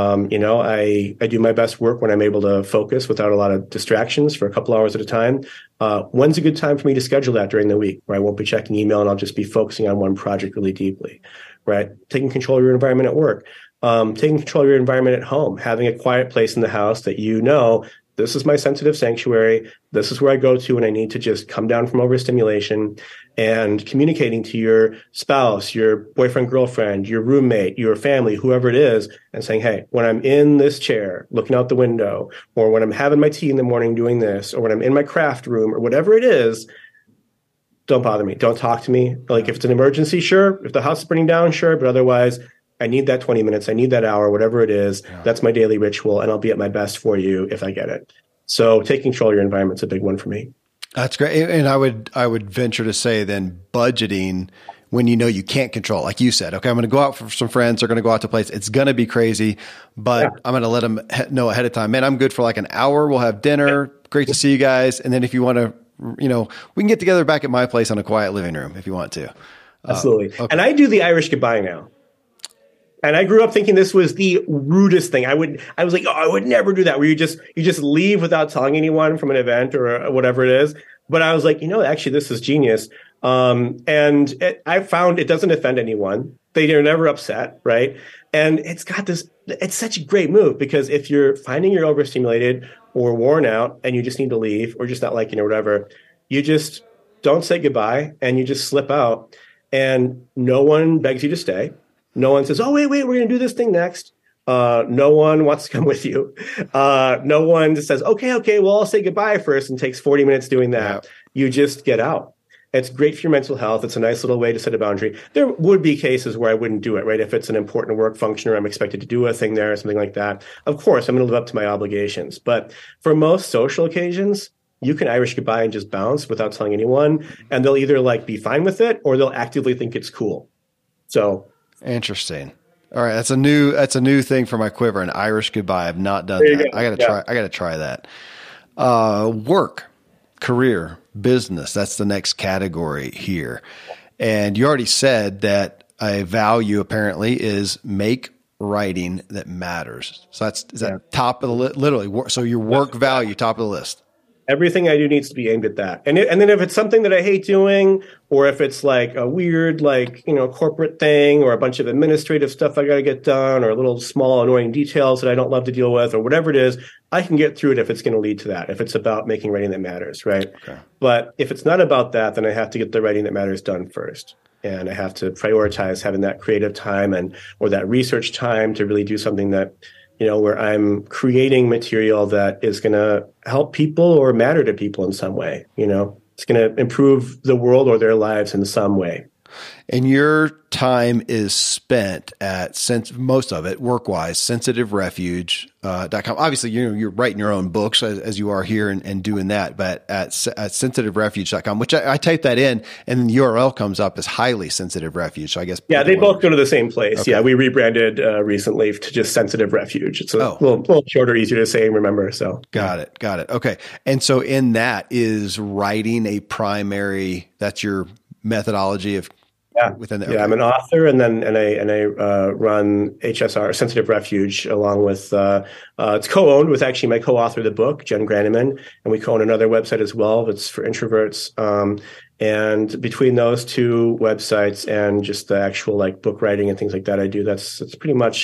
I do my best work when I'm able to focus without a lot of distractions for a couple hours at a time. When's a good time for me to schedule that during the week where I won't be checking email and I'll just be focusing on one project really deeply, right? Taking control of your environment at work. Taking control of your environment at home, having a quiet place in the house that this is my sensitive sanctuary. This is where I go to when I need to just come down from overstimulation, and communicating to your spouse, your boyfriend, girlfriend, your roommate, your family, whoever it is, and saying, hey, when I'm in this chair looking out the window, or when I'm having my tea in the morning doing this, or when I'm in my craft room, or whatever it is, don't bother me. Don't talk to me. Like, if it's an emergency, sure. If the house is burning down, sure. But otherwise, I need that 20 minutes. I need that hour, whatever it is. Yeah. That's my daily ritual, and I'll be at my best for you if I get it. So taking control of your environment's a big one for me. That's great. And I would venture to say then budgeting when you can't control, like you said, okay, I'm going to go out for some friends. They're going to go out to a place. It's going to be crazy, but I'm going to let them know ahead of time. Man, I'm good for like an hour. We'll have dinner. Yeah. Great to see you guys. And then if you want to, we can get together back at my place on a quiet living room if you want to. Absolutely. Okay. And I do the Irish goodbye now. And I grew up thinking this was the rudest thing. I was like, I would never do that, where you just leave without telling anyone from an event or whatever it is. But I was like, actually, this is genius. I found it doesn't offend anyone. They're never upset, right? And it's such a great move, because if you're finding you're overstimulated or worn out and you just need to leave, or just not liking or whatever, you just don't say goodbye and you just slip out, and no one begs you to stay. No one says, oh, wait, we're going to do this thing next. No one wants to come with you. No one just says, okay, well, I'll say goodbye first, and takes 40 minutes doing that. Yeah. You just get out. It's great for your mental health. It's a nice little way to set a boundary. There would be cases where I wouldn't do it, right? If it's an important work function or I'm expected to do a thing there or something like that, of course, I'm going to live up to my obligations. But for most social occasions, you can Irish goodbye and just bounce without telling anyone, and they'll either be fine with it, or they'll actively think it's cool. So... Interesting. All right. That's a new thing for my quiver, an Irish goodbye. I've not done that. I got to try that. Work, career, business. That's the next category here. And you already said that a value apparently is make writing that matters. So is that top of the list? Literally. So your work value, top of the list. Everything I do needs to be aimed at that. And then if it's something that I hate doing, or if it's like a weird, corporate thing, or a bunch of administrative stuff I got to get done, or little small annoying details that I don't love to deal with, or whatever it is, I can get through it if it's going to lead to that, if it's about making writing that matters, right? Okay. But if it's not about that, then I have to get the writing that matters done first. And I have to prioritize having that creative time or that research time to really do something that, where I'm creating material that is going to help people or matter to people in some way. It's going to improve the world or their lives in some way. And your time is spent at, most of it work-wise, sensitiverefuge.com. Obviously, you're writing your own books as you are here and doing that, but at sensitiverefuge.com, which I type that in, and the URL comes up as Highly Sensitive Refuge. So I guess they both go to the same place. Okay. Yeah, we rebranded recently to just Sensitive Refuge. It's a little shorter, easier to say and remember. So got it. Okay, and so in that is writing a primary. That's your methodology of. Within the, I'm an author, and I run HSR, Sensitive Refuge, along with it's co-owned with actually my co-author of the book, Jen Graneman, and we co-own another website as well. It's for introverts, and between those two websites and just the actual book writing and things like that, that's pretty much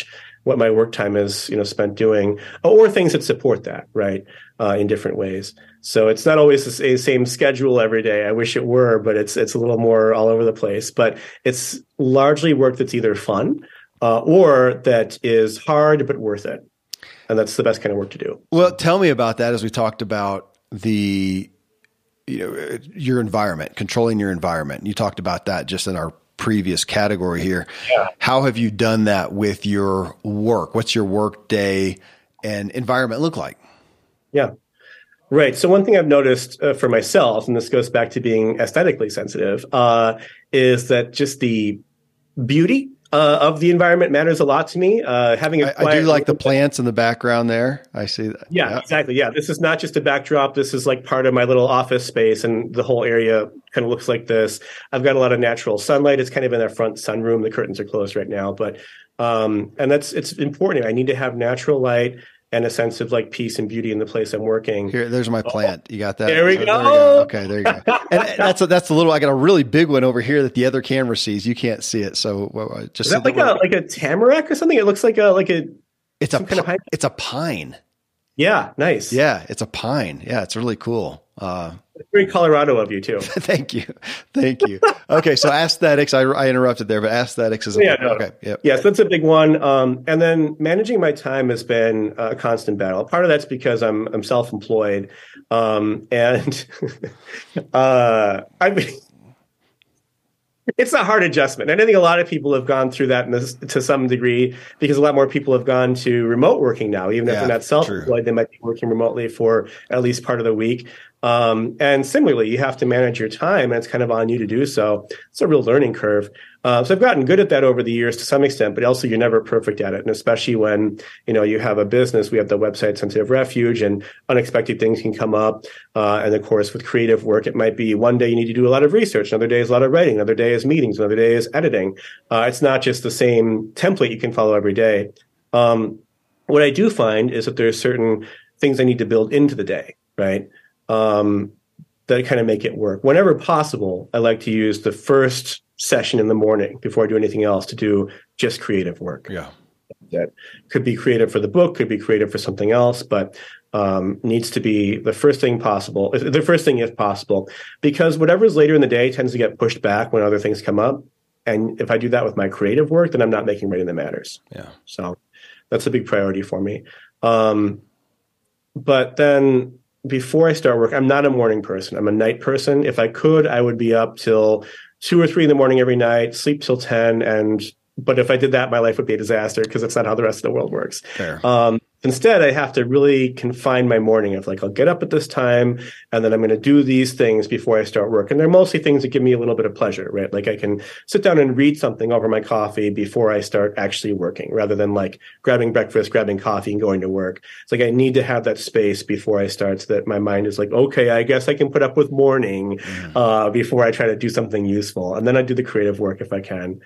what my work time is, spent doing, or things that support that, right, in different ways. So it's not always the same schedule every day. I wish it were, but it's a little more all over the place. But it's largely work that's either fun or that is hard but worth it, and that's the best kind of work to do. Well, tell me about that as we talked about your environment, controlling your environment. You talked about that just in our previous category here. Yeah. How have you done that with your work? What's your work day and environment look like? Yeah. Right. So one thing I've noticed for myself, and this goes back to being aesthetically sensitive, is that just the beauty of the environment matters a lot to me. Having a quiet, I do like the plants in the background there. I see that. Yeah, exactly. Yeah. This is not just a backdrop. This is like part of my little office space, and the whole area kind of looks like this. I've got a lot of natural sunlight. It's kind of in our front sunroom. The curtains are closed right now, but and it's important. I need to have natural light and a sense of like peace and beauty in the place I'm working. Here, there's my plant. You got that? There we go. Okay, there you go. And that's a little. I got a really big one over here that the other camera sees. You can't see it, so just is that like a tamarack or something? It looks like it's a pine. Yeah, nice. Yeah, it's a pine. Yeah, it's really cool. It's very Colorado of you too. Thank you. Okay, so aesthetics. I interrupted there, but aesthetics is okay. Yep. Yes, that's a big one. And then managing my time has been a constant battle. Part of that's because I'm self-employed, and it's a hard adjustment. And I think a lot of people have gone through that to some degree, because a lot more people have gone to remote working now. Even if they're not self-employed, They might be working remotely for at least part of the week. And similarly, you have to manage your time, and it's kind of on you to do so. It's a real learning curve. So I've gotten good at that over the years to some extent, but also you're never perfect at it. And especially when, you have a business, we have the website Sensitive Refuge, and unexpected things can come up. And of course, with creative work, it might be one day you need to do a lot of research, another day is a lot of writing, another day is meetings, another day is editing. It's not just the same template you can follow every day. What I do find is that there's certain things I need to build into the day, right? That kind of make it work. Whenever possible, I like to use the first session in the morning before I do anything else to do just creative work. Yeah. That could be creative for the book, could be creative for something else, but needs to be the first thing if possible, because whatever's later in the day tends to get pushed back when other things come up. And if I do that with my creative work, then I'm not making writing that matters. Yeah. So that's a big priority for me. But then before I start work, I'm not a morning person. I'm a night person. If I could, I would be up till 2 or 3 in the morning every night, sleep till 10. But if I did that, my life would be a disaster, because that's not how the rest of the world works. Fair. Instead, I have to really confine my morning of I'll get up at this time, and then I'm going to do these things before I start work. And they're mostly things that give me a little bit of pleasure, right? Like I can sit down and read something over my coffee before I start actually working, rather than grabbing breakfast, grabbing coffee, and going to work. It's I need to have that space before I start, so that my mind is okay, I guess I can put up with morning before I try to do something useful. And then I do the creative work if I can.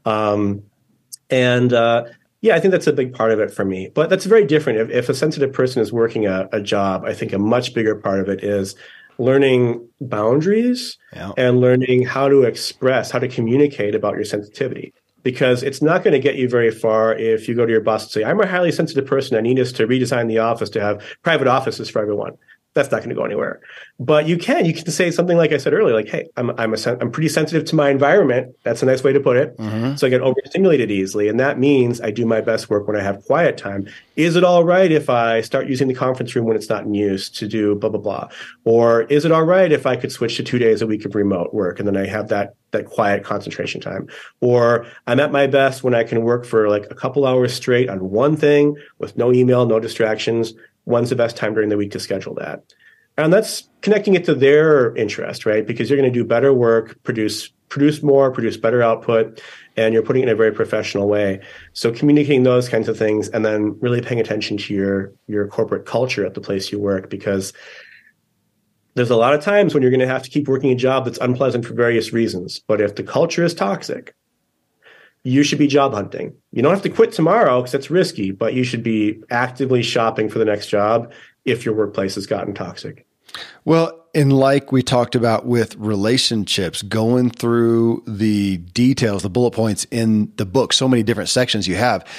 Yeah, I think that's a big part of it for me. But that's very different. If a sensitive person is working a job, I think a much bigger part of it is learning boundaries and learning how to express, how to communicate about your sensitivity. Because it's not going to get you very far if you go to your boss and say, I'm a highly sensitive person. I need us to redesign the office to have private offices for everyone. That's not going to go anywhere. But you can say something like I said earlier, hey, I'm pretty sensitive to my environment. That's a nice way to put it. Mm-hmm. So I get overstimulated easily. And that means I do my best work when I have quiet time. Is it all right if I start using the conference room when it's not in use to do blah, blah, blah? Or is it all right if I could switch to 2 days a week of remote work, and then I have that quiet concentration time? Or I'm at my best when I can work for a couple hours straight on one thing with no email, no distractions. When's the best time during the week to schedule that? And that's connecting it to their interest, right? Because you're going to do better work, produce more, produce better output, and you're putting it in a very professional way. So communicating those kinds of things, and then really paying attention to your corporate culture at the place you work, because there's a lot of times when you're going to have to keep working a job that's unpleasant for various reasons. But if the culture is toxic, you should be job hunting. You don't have to quit tomorrow because that's risky, but you should be actively shopping for the next job if your workplace has gotten toxic. Well, and like we talked about with relationships, going through the details, the bullet points in the book, so many different sections you have,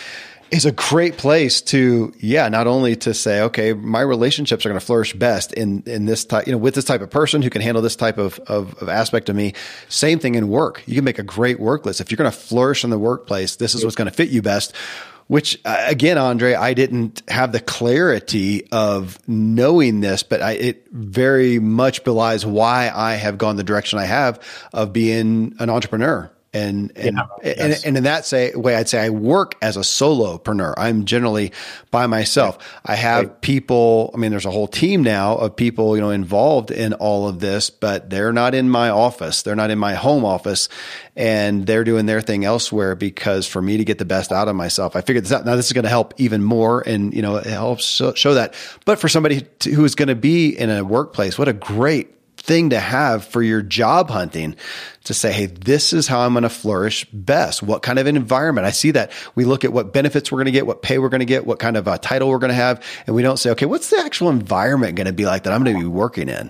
is a great place to, not only to say, okay, my relationships are going to flourish best in this type, with this type of person who can handle this type of aspect of me. Same thing in work. You can make a great work list. If you're going to flourish in the workplace, this is what's going to fit you best. Which again, Andre, I didn't have the clarity of knowing this, but it very much belies why I have gone the direction I have of being an entrepreneur. And in that way, I'd say I work as a solopreneur. I'm generally by myself. I have people. I mean, there's a whole team now of people, involved in all of this, but they're not in my office. They're not in my home office, and they're doing their thing elsewhere. Because for me to get the best out of myself, I figured this out. Now this is going to help even more, and it helps show that. But for somebody who is going to be in a workplace, what a great thing to have for your job hunting, to say, hey, this is how I'm going to flourish best. What kind of an environment? I see that we look at what benefits we're going to get, what pay we're going to get, what kind of a title we're going to have. And we don't say, okay, what's the actual environment going to be like that I'm going to be working in?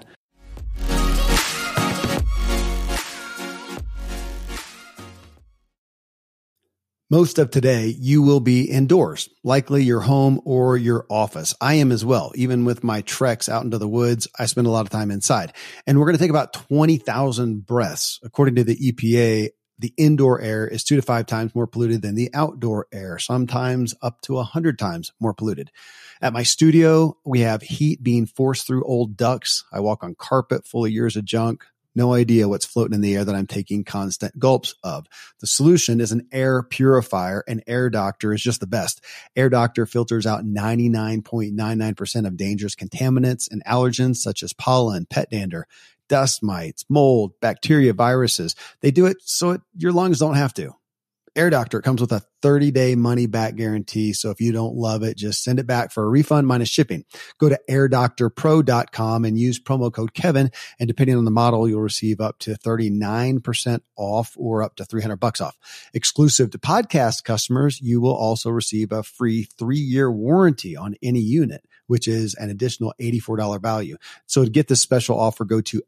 Most of today, you will be indoors, likely your home or your office. I am as well. Even with my treks out into the woods, I spend a lot of time inside. And we're going to take about 20,000 breaths. According to the EPA, the indoor air is 2 to 5 times more polluted than the outdoor air, sometimes up to 100 times more polluted. At my studio, we have heat being forced through old ducts. I walk on carpet full of years of junk. No idea what's floating in the air that I'm taking constant gulps of. The solution is an air purifier, and Air Doctor is just the best. Air Doctor filters out 99.99% of dangerous contaminants and allergens such as pollen, pet dander, dust mites, mold, bacteria, viruses. They do it so your lungs don't have to. Air Doctor comes with a 30-day money-back guarantee. So if you don't love it, just send it back for a refund minus shipping. Go to airdoctorpro.com and use promo code Kevin. And depending on the model, you'll receive up to 39% off or up to $300 off. Exclusive to podcast customers, you will also receive a free 3-year warranty on any unit, which is an additional $84 value. So to get this special offer, go to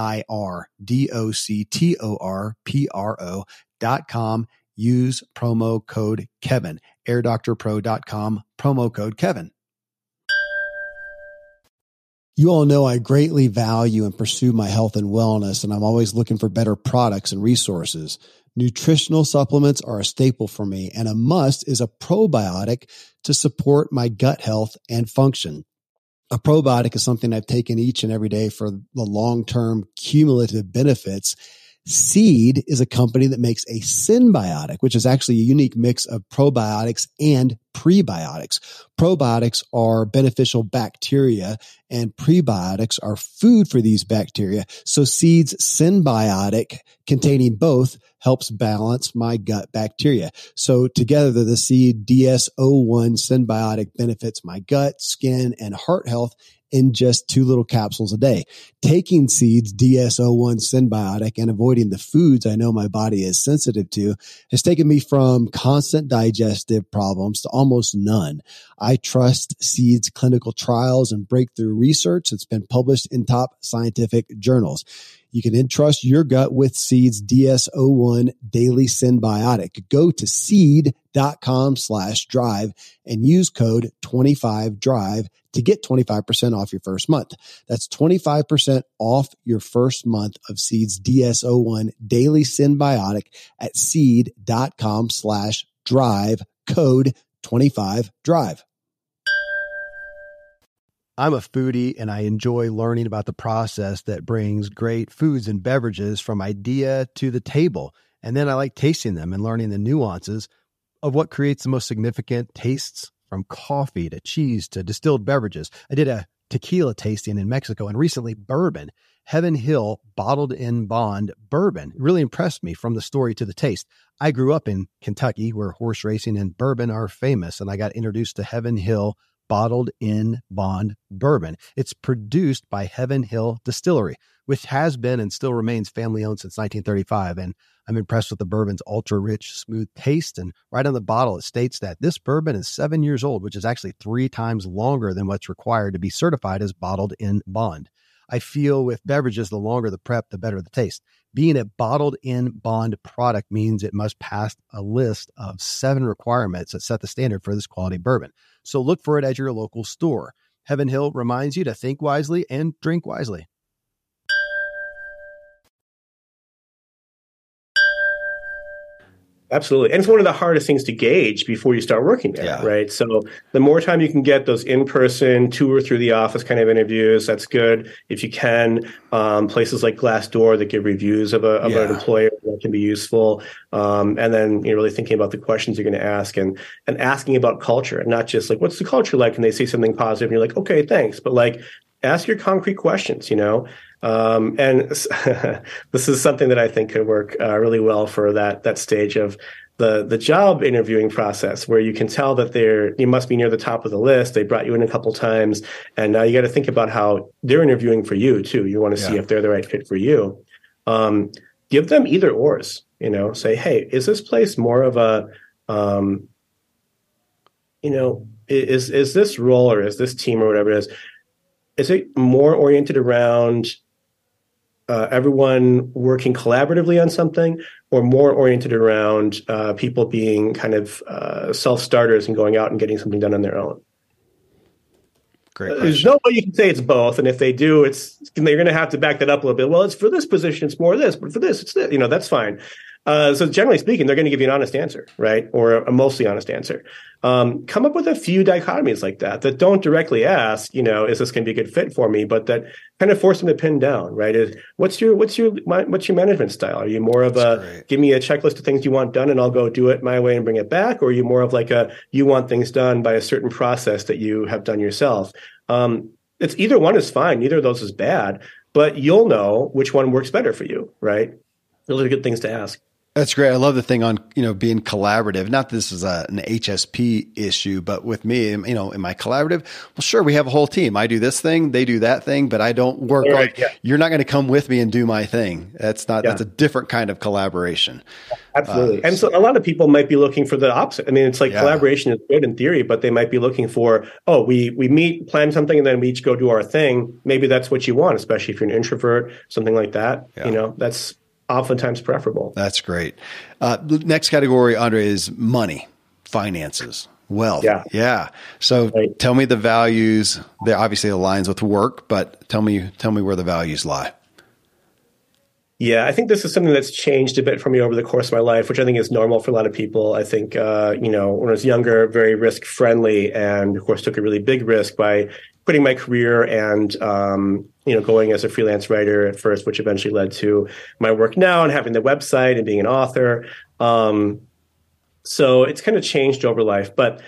airdoctorpro.com. Use promo code Kevin, airdoctorpro.com, promo code Kevin. You all know I greatly value and pursue my health and wellness, and I'm always looking for better products and resources. Nutritional supplements are a staple for me, and a must is a probiotic to support my gut health and function. A probiotic is something I've taken each and every day for the long-term cumulative benefits. Seed is a company that makes a synbiotic, which is actually a unique mix of probiotics and prebiotics. Probiotics are beneficial bacteria and prebiotics are food for these bacteria. So Seed's synbiotic containing both helps balance my gut bacteria. So together the Seed DS-01 synbiotic benefits my gut, skin, and heart health in just 2 little capsules a day. Taking Seed's DS-01 synbiotic and avoiding the foods I know my body is sensitive to has taken me from constant digestive problems to almost none. I trust Seed's clinical trials and breakthrough research that's been published in top scientific journals. You can entrust your gut with Seed's DS-01 Daily Synbiotic. Go to seed.com/drive and use code 25drive to get 25% off your first month. That's 25% off your first month of Seed's DS-01 Daily Synbiotic at seed.com/drive, code 25drive. I'm a foodie and I enjoy learning about the process that brings great foods and beverages from idea to the table. And then I like tasting them and learning the nuances of what creates the most significant tastes, from coffee to cheese to distilled beverages. I did a tequila tasting in Mexico and recently bourbon. Heaven Hill Bottled in Bond bourbon really impressed me from the story to the taste. I grew up in Kentucky where horse racing and bourbon are famous, and I got introduced to Heaven Hill Bottled in Bond bourbon. It's produced by Heaven Hill Distillery, which has been and still remains family owned since 1935. And I'm impressed with the bourbon's ultra rich, smooth taste. And right on the bottle, it states that this bourbon is 7 years old, which is actually 3 times longer than what's required to be certified as bottled in bond. I feel with beverages, the longer the prep, the better the taste. Being a bottled in bond product means it must pass a list of 7 requirements that set the standard for this quality bourbon. So look for it at your local store. Heaven Hill reminds you to think wisely and drink wisely. Absolutely. And it's one of the hardest things to gauge before you start working there, right? So the more time you can get those in-person tour through the office kind of interviews, that's good. If you can, places like Glassdoor that give reviews of an employer, that can be useful. And then you're really thinking about the questions you're going to ask and asking about culture, and not just like, what's the culture like? And they say something positive and you're like, okay, thanks. But like, ask your concrete questions, and this is something that I think could work really well for that stage of the job interviewing process, where you can tell that you must be near the top of the list. They brought you in a couple times, and now you got to think about how they're interviewing for you too. You want to see if they're the right fit for you. Give them either ors. Say, hey, is this place more of a, is this role or is this team or whatever it is it more oriented around everyone working collaboratively on something, or more oriented around people being kind of self-starters and going out and getting something done on their own? Great question. There's no way you can say it's both. And if they do, they're going to have to back that up a little bit. Well, it's for this position, it's more this, but for this, it's this. That's fine. So generally speaking, they're going to give you an honest answer, right? Or a mostly honest answer. Come up with a few dichotomies like that don't directly ask, is this going to be a good fit for me, but that kind of force them to pin down, right? What's your management style? Are you more of give me a checklist of things you want done and I'll go do it my way and bring it back? Or are you more of like you want things done by a certain process that you have done yourself? It's either one is fine. Neither of those is bad, but you'll know which one works better for you, right? Those are good things to ask. That's great. I love the thing on, being collaborative. Not that this is an HSP issue, but with me, am I collaborative? Well, sure. We have a whole team. I do this thing, they do that thing, but I don't work you're not going to come with me and do my thing. That's a different kind of collaboration. Absolutely. And so a lot of people might be looking for the opposite. I mean, it's like collaboration is good in theory, but they might be looking for, we meet, plan something, and then we each go do our thing. Maybe that's what you want, especially if you're an introvert, something like that. Yeah. That's oftentimes preferable. That's great. The next category, Andre, is money, finances, wealth. Yeah. So tell me the values. They obviously aligns with work, but tell me where the values lie. Yeah, I think this is something that's changed a bit for me over the course of my life, which I think is normal for a lot of people. I think, when I was younger, very risk friendly, and of course took a really big risk by quitting my career and, going as a freelance writer at first, which eventually led to my work now and having the website and being an author. So it's kind of changed over life, but,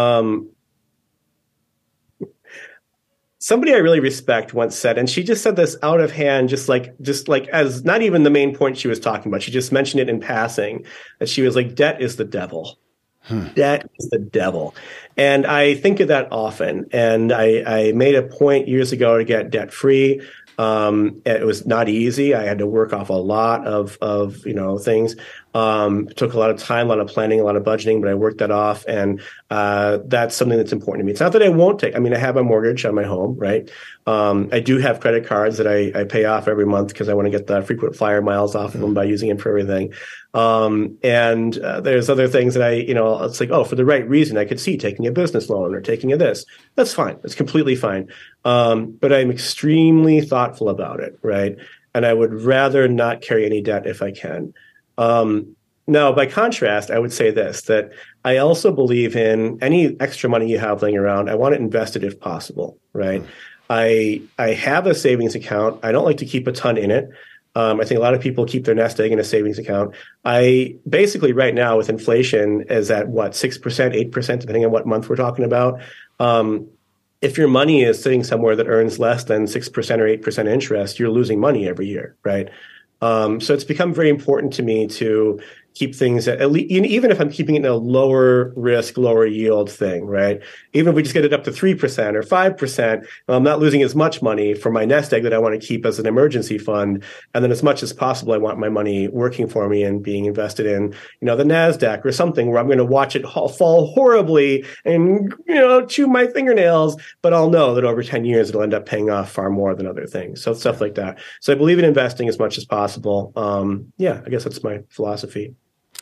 somebody I really respect once said, and she just said this out of hand, just like as not even the main point she was talking about. She just mentioned it in passing, that she was like, debt is the devil. Debt is the devil. And I think of that often. And I made a point years ago to get debt free. It was not easy. I had to work off a lot of things. It took a lot of time, a lot of planning, a lot of budgeting, but I worked that off. And that's something that's important to me. It's not that I won't take. I mean, I have a mortgage on my home, right? I do have credit cards that I pay off every month because I want to get the frequent flyer miles off of them by using them for everything. And there's other things that it's like, for the right reason, I could see taking a business loan or taking this. That's fine. It's completely fine. But I'm extremely thoughtful about it, right? And I would rather not carry any debt if I can. Now, by contrast, I would say this, that I also believe in any extra money you have laying around, I want it invested if possible, right? I have a savings account. I don't like to keep a ton in it. I think a lot of people keep their nest egg in a savings account. I basically right now with inflation is at 6%, 8%, depending on what month we're talking about. If your money is sitting somewhere that earns less than 6% or 8% interest, you're losing money every year, right? So it's become very important to me to keep things at least, even if I'm keeping it in a lower risk, lower yield thing, right? Even if we just get it up to 3% or 5%, I'm not losing as much money for my nest egg that I want to keep as an emergency fund. And then as much as possible, I want my money working for me and being invested in, the NASDAQ or something where I'm going to watch it fall horribly and, chew my fingernails, but I'll know that over 10 years, it'll end up paying off far more than other things. So stuff like that. So I believe in investing as much as possible. I guess that's my philosophy.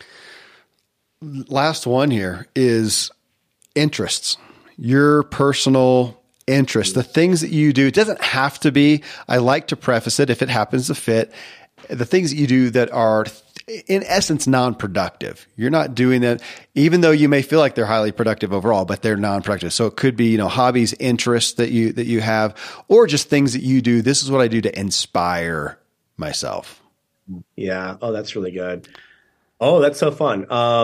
Last one here is interests, your personal interests, the things that you do. It doesn't have to be, I like to preface it if it happens to fit, the things that you do that are in essence non-productive. You're not doing that, even though you may feel like they're highly productive overall, but they're non-productive. So it could be, hobbies, interests that you have, or just things that you do. This is what I do to inspire myself. Yeah. Oh, that's really good. Oh, that's so fun.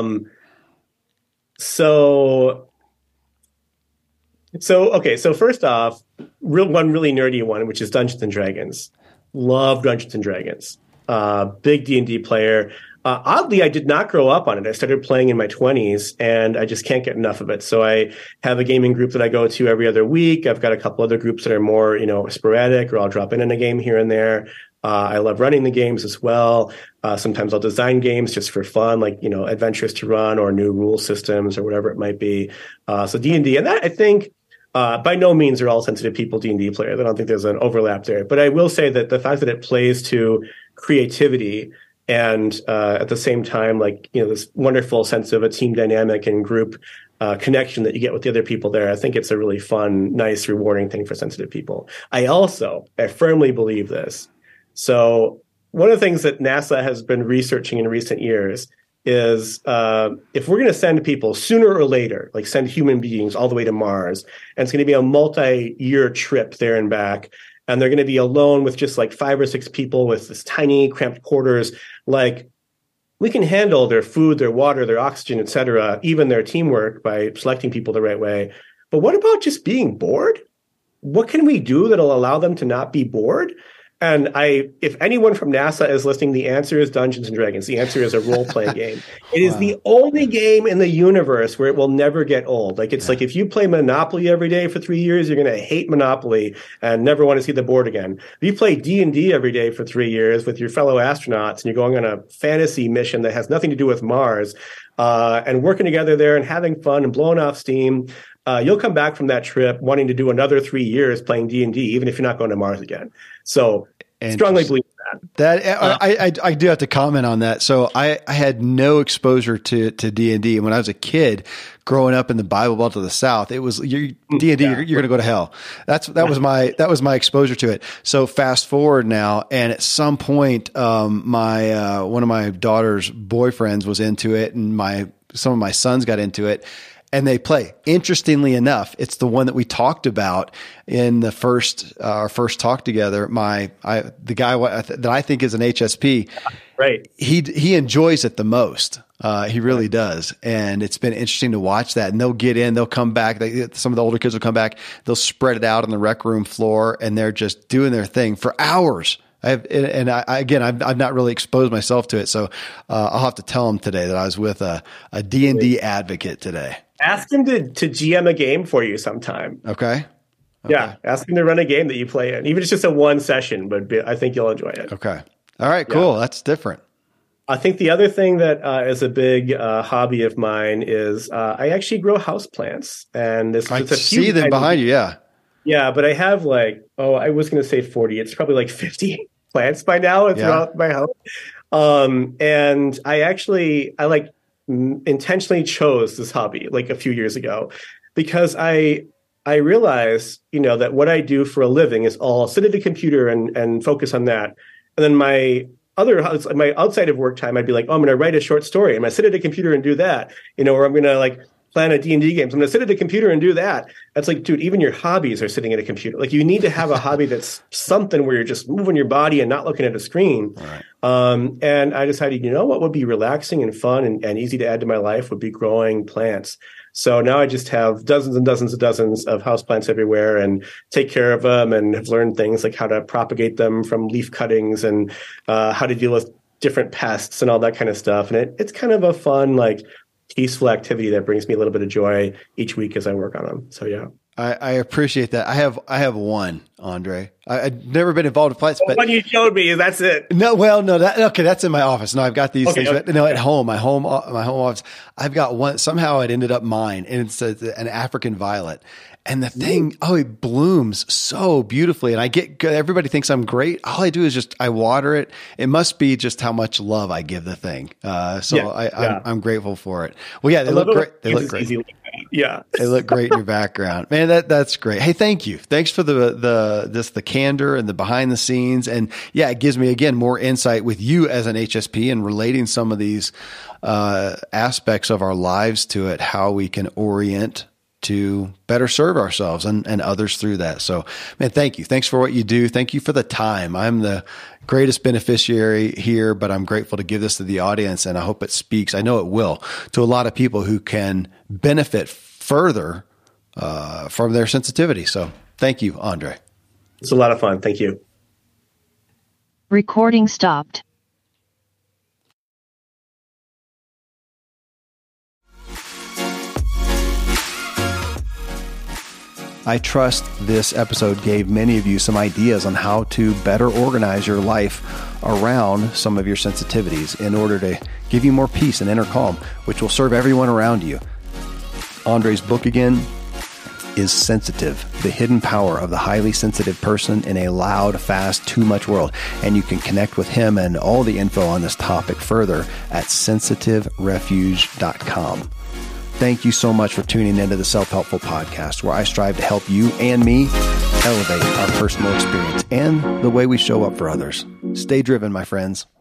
So first off, one really nerdy one, which is Dungeons and Dragons. Love Dungeons and Dragons. Big D&D player. Oddly, I did not grow up on it. I started playing in my 20s, and I just can't get enough of it. So I have a gaming group that I go to every other week. I've got a couple other groups that are more, sporadic, or I'll drop in a game here and there. I love running the games as well. Sometimes I'll design games just for fun, like, adventures to run or new rule systems or whatever it might be. So D&D, and that, I think, by no means are all sensitive people D&D players. I don't think there's an overlap there. But I will say that the fact that it plays to creativity and at the same time, like, this wonderful sense of a team dynamic and group connection that you get with the other people there, I think it's a really fun, nice, rewarding thing for sensitive people. I firmly believe this. So one of the things that NASA has been researching in recent years is if we're going to send people sooner or later, like send human beings all the way to Mars, and it's going to be a multi-year trip there and back, and they're going to be alone with just like 5 or 6 people with this tiny cramped quarters, like we can handle their food, their water, their oxygen, et cetera, even their teamwork by selecting people the right way. But what about just being bored? What can we do that'll allow them to not be bored? And if anyone from NASA is listening, the answer is Dungeons and Dragons. The answer is a role-playing game. It is the only game in the universe where it will never get old. Like, it's like if you play Monopoly every day for 3 years, you're going to hate Monopoly and never want to see the board again. If you play D&D every day for 3 years with your fellow astronauts and you're going on a fantasy mission that has nothing to do with Mars, and working together there and having fun and blowing off steam, you'll come back from that trip wanting to do another 3 years playing D&D, even if you're not going to Mars again. So strongly believe that. I do have to comment on that. So I had no exposure to D&D. And when I was a kid growing up in the Bible Belt of the South, it was D&D, you're going to go to hell. That was my exposure to it. So fast forward now, and at some point, my one of my daughter's boyfriends was into it, and some of my sons got into it. And they play. Interestingly enough, it's the one that we talked about in the our first talk together. The guy that I think is an HSP, right? He enjoys it the most. He really does, and it's been interesting to watch that. And they'll get in, they'll come back. Some of the older kids will come back. They'll spread it out on the rec room floor, and they're just doing their thing for hours. I've not really exposed myself to it, so I'll have to tell him today that I was with a D&D advocate today. Ask him to GM a game for you sometime. Okay. Yeah, ask him to run a game that you play in, even if it's just a one session. But I think you'll enjoy it. Okay. All right. Cool. Yeah. That's different. I think the other thing that is a big hobby of mine is I actually grow houseplants, and I see them behind you. Yeah. Yeah, but I have I was going to say 40. It's probably like 50 plants by now throughout my house. And I intentionally chose this hobby like a few years ago because I realized, that what I do for a living is all sit at a computer and focus on that. And then my outside of work time, I'd be like, I'm going to write a short story. I'm going to sit at a computer and do that, or I'm going to plan a D&D game. So I'm going to sit at a computer and do that. That's like, dude, even your hobbies are sitting at a computer. Like, you need to have a hobby that's something where you're just moving your body and not looking at a screen. Right. And I decided, what would be relaxing and fun and easy to add to my life would be growing plants. So now I just have dozens and dozens of houseplants everywhere and take care of them, and have learned things like how to propagate them from leaf cuttings and how to deal with different pests and all that kind of stuff. And it's kind of a fun, like peaceful activity that brings me a little bit of joy each week as I work on them. So yeah. I appreciate that. I have one, Andre. I've never been involved in fights, but what you showed me, that's it. No, well, no, that's in my office. No, I've got these things. Okay. No, at home, my home office, I've got one. Somehow it ended up mine, and it's an African violet. And the thing, it blooms so beautifully. And everybody thinks I'm great. All I do is I water it. It must be just how much love I give the thing. I'm grateful for it. Well, yeah, they look great. They look great. Yeah. They look great in your background, man. That's great. Hey, thank you. Thanks for the candor and the behind the scenes. And yeah, it gives me again more insight with you as an HSP and relating some of these aspects of our lives to it, how we can orient to better serve ourselves and others through that. So, man, thank you. Thanks for what you do. Thank you for the time. I'm the greatest beneficiary here, but I'm grateful to give this to the audience, and I hope it speaks. I know it will, to a lot of people who can benefit further from their sensitivity. So thank you, Andre. It's a lot of fun. Thank you. Recording stopped. I trust this episode gave many of you some ideas on how to better organize your life around some of your sensitivities in order to give you more peace and inner calm, which will serve everyone around you. Andre's book again is Sensitive, The Hidden Power of the Highly Sensitive Person in a Loud, Fast, Too Much World. And you can connect with him and all the info on this topic further at sensitiverefuge.com. Thank you so much for tuning into the Self-Helpful Podcast, where I strive to help you and me elevate our personal experience and the way we show up for others. Stay driven, my friends.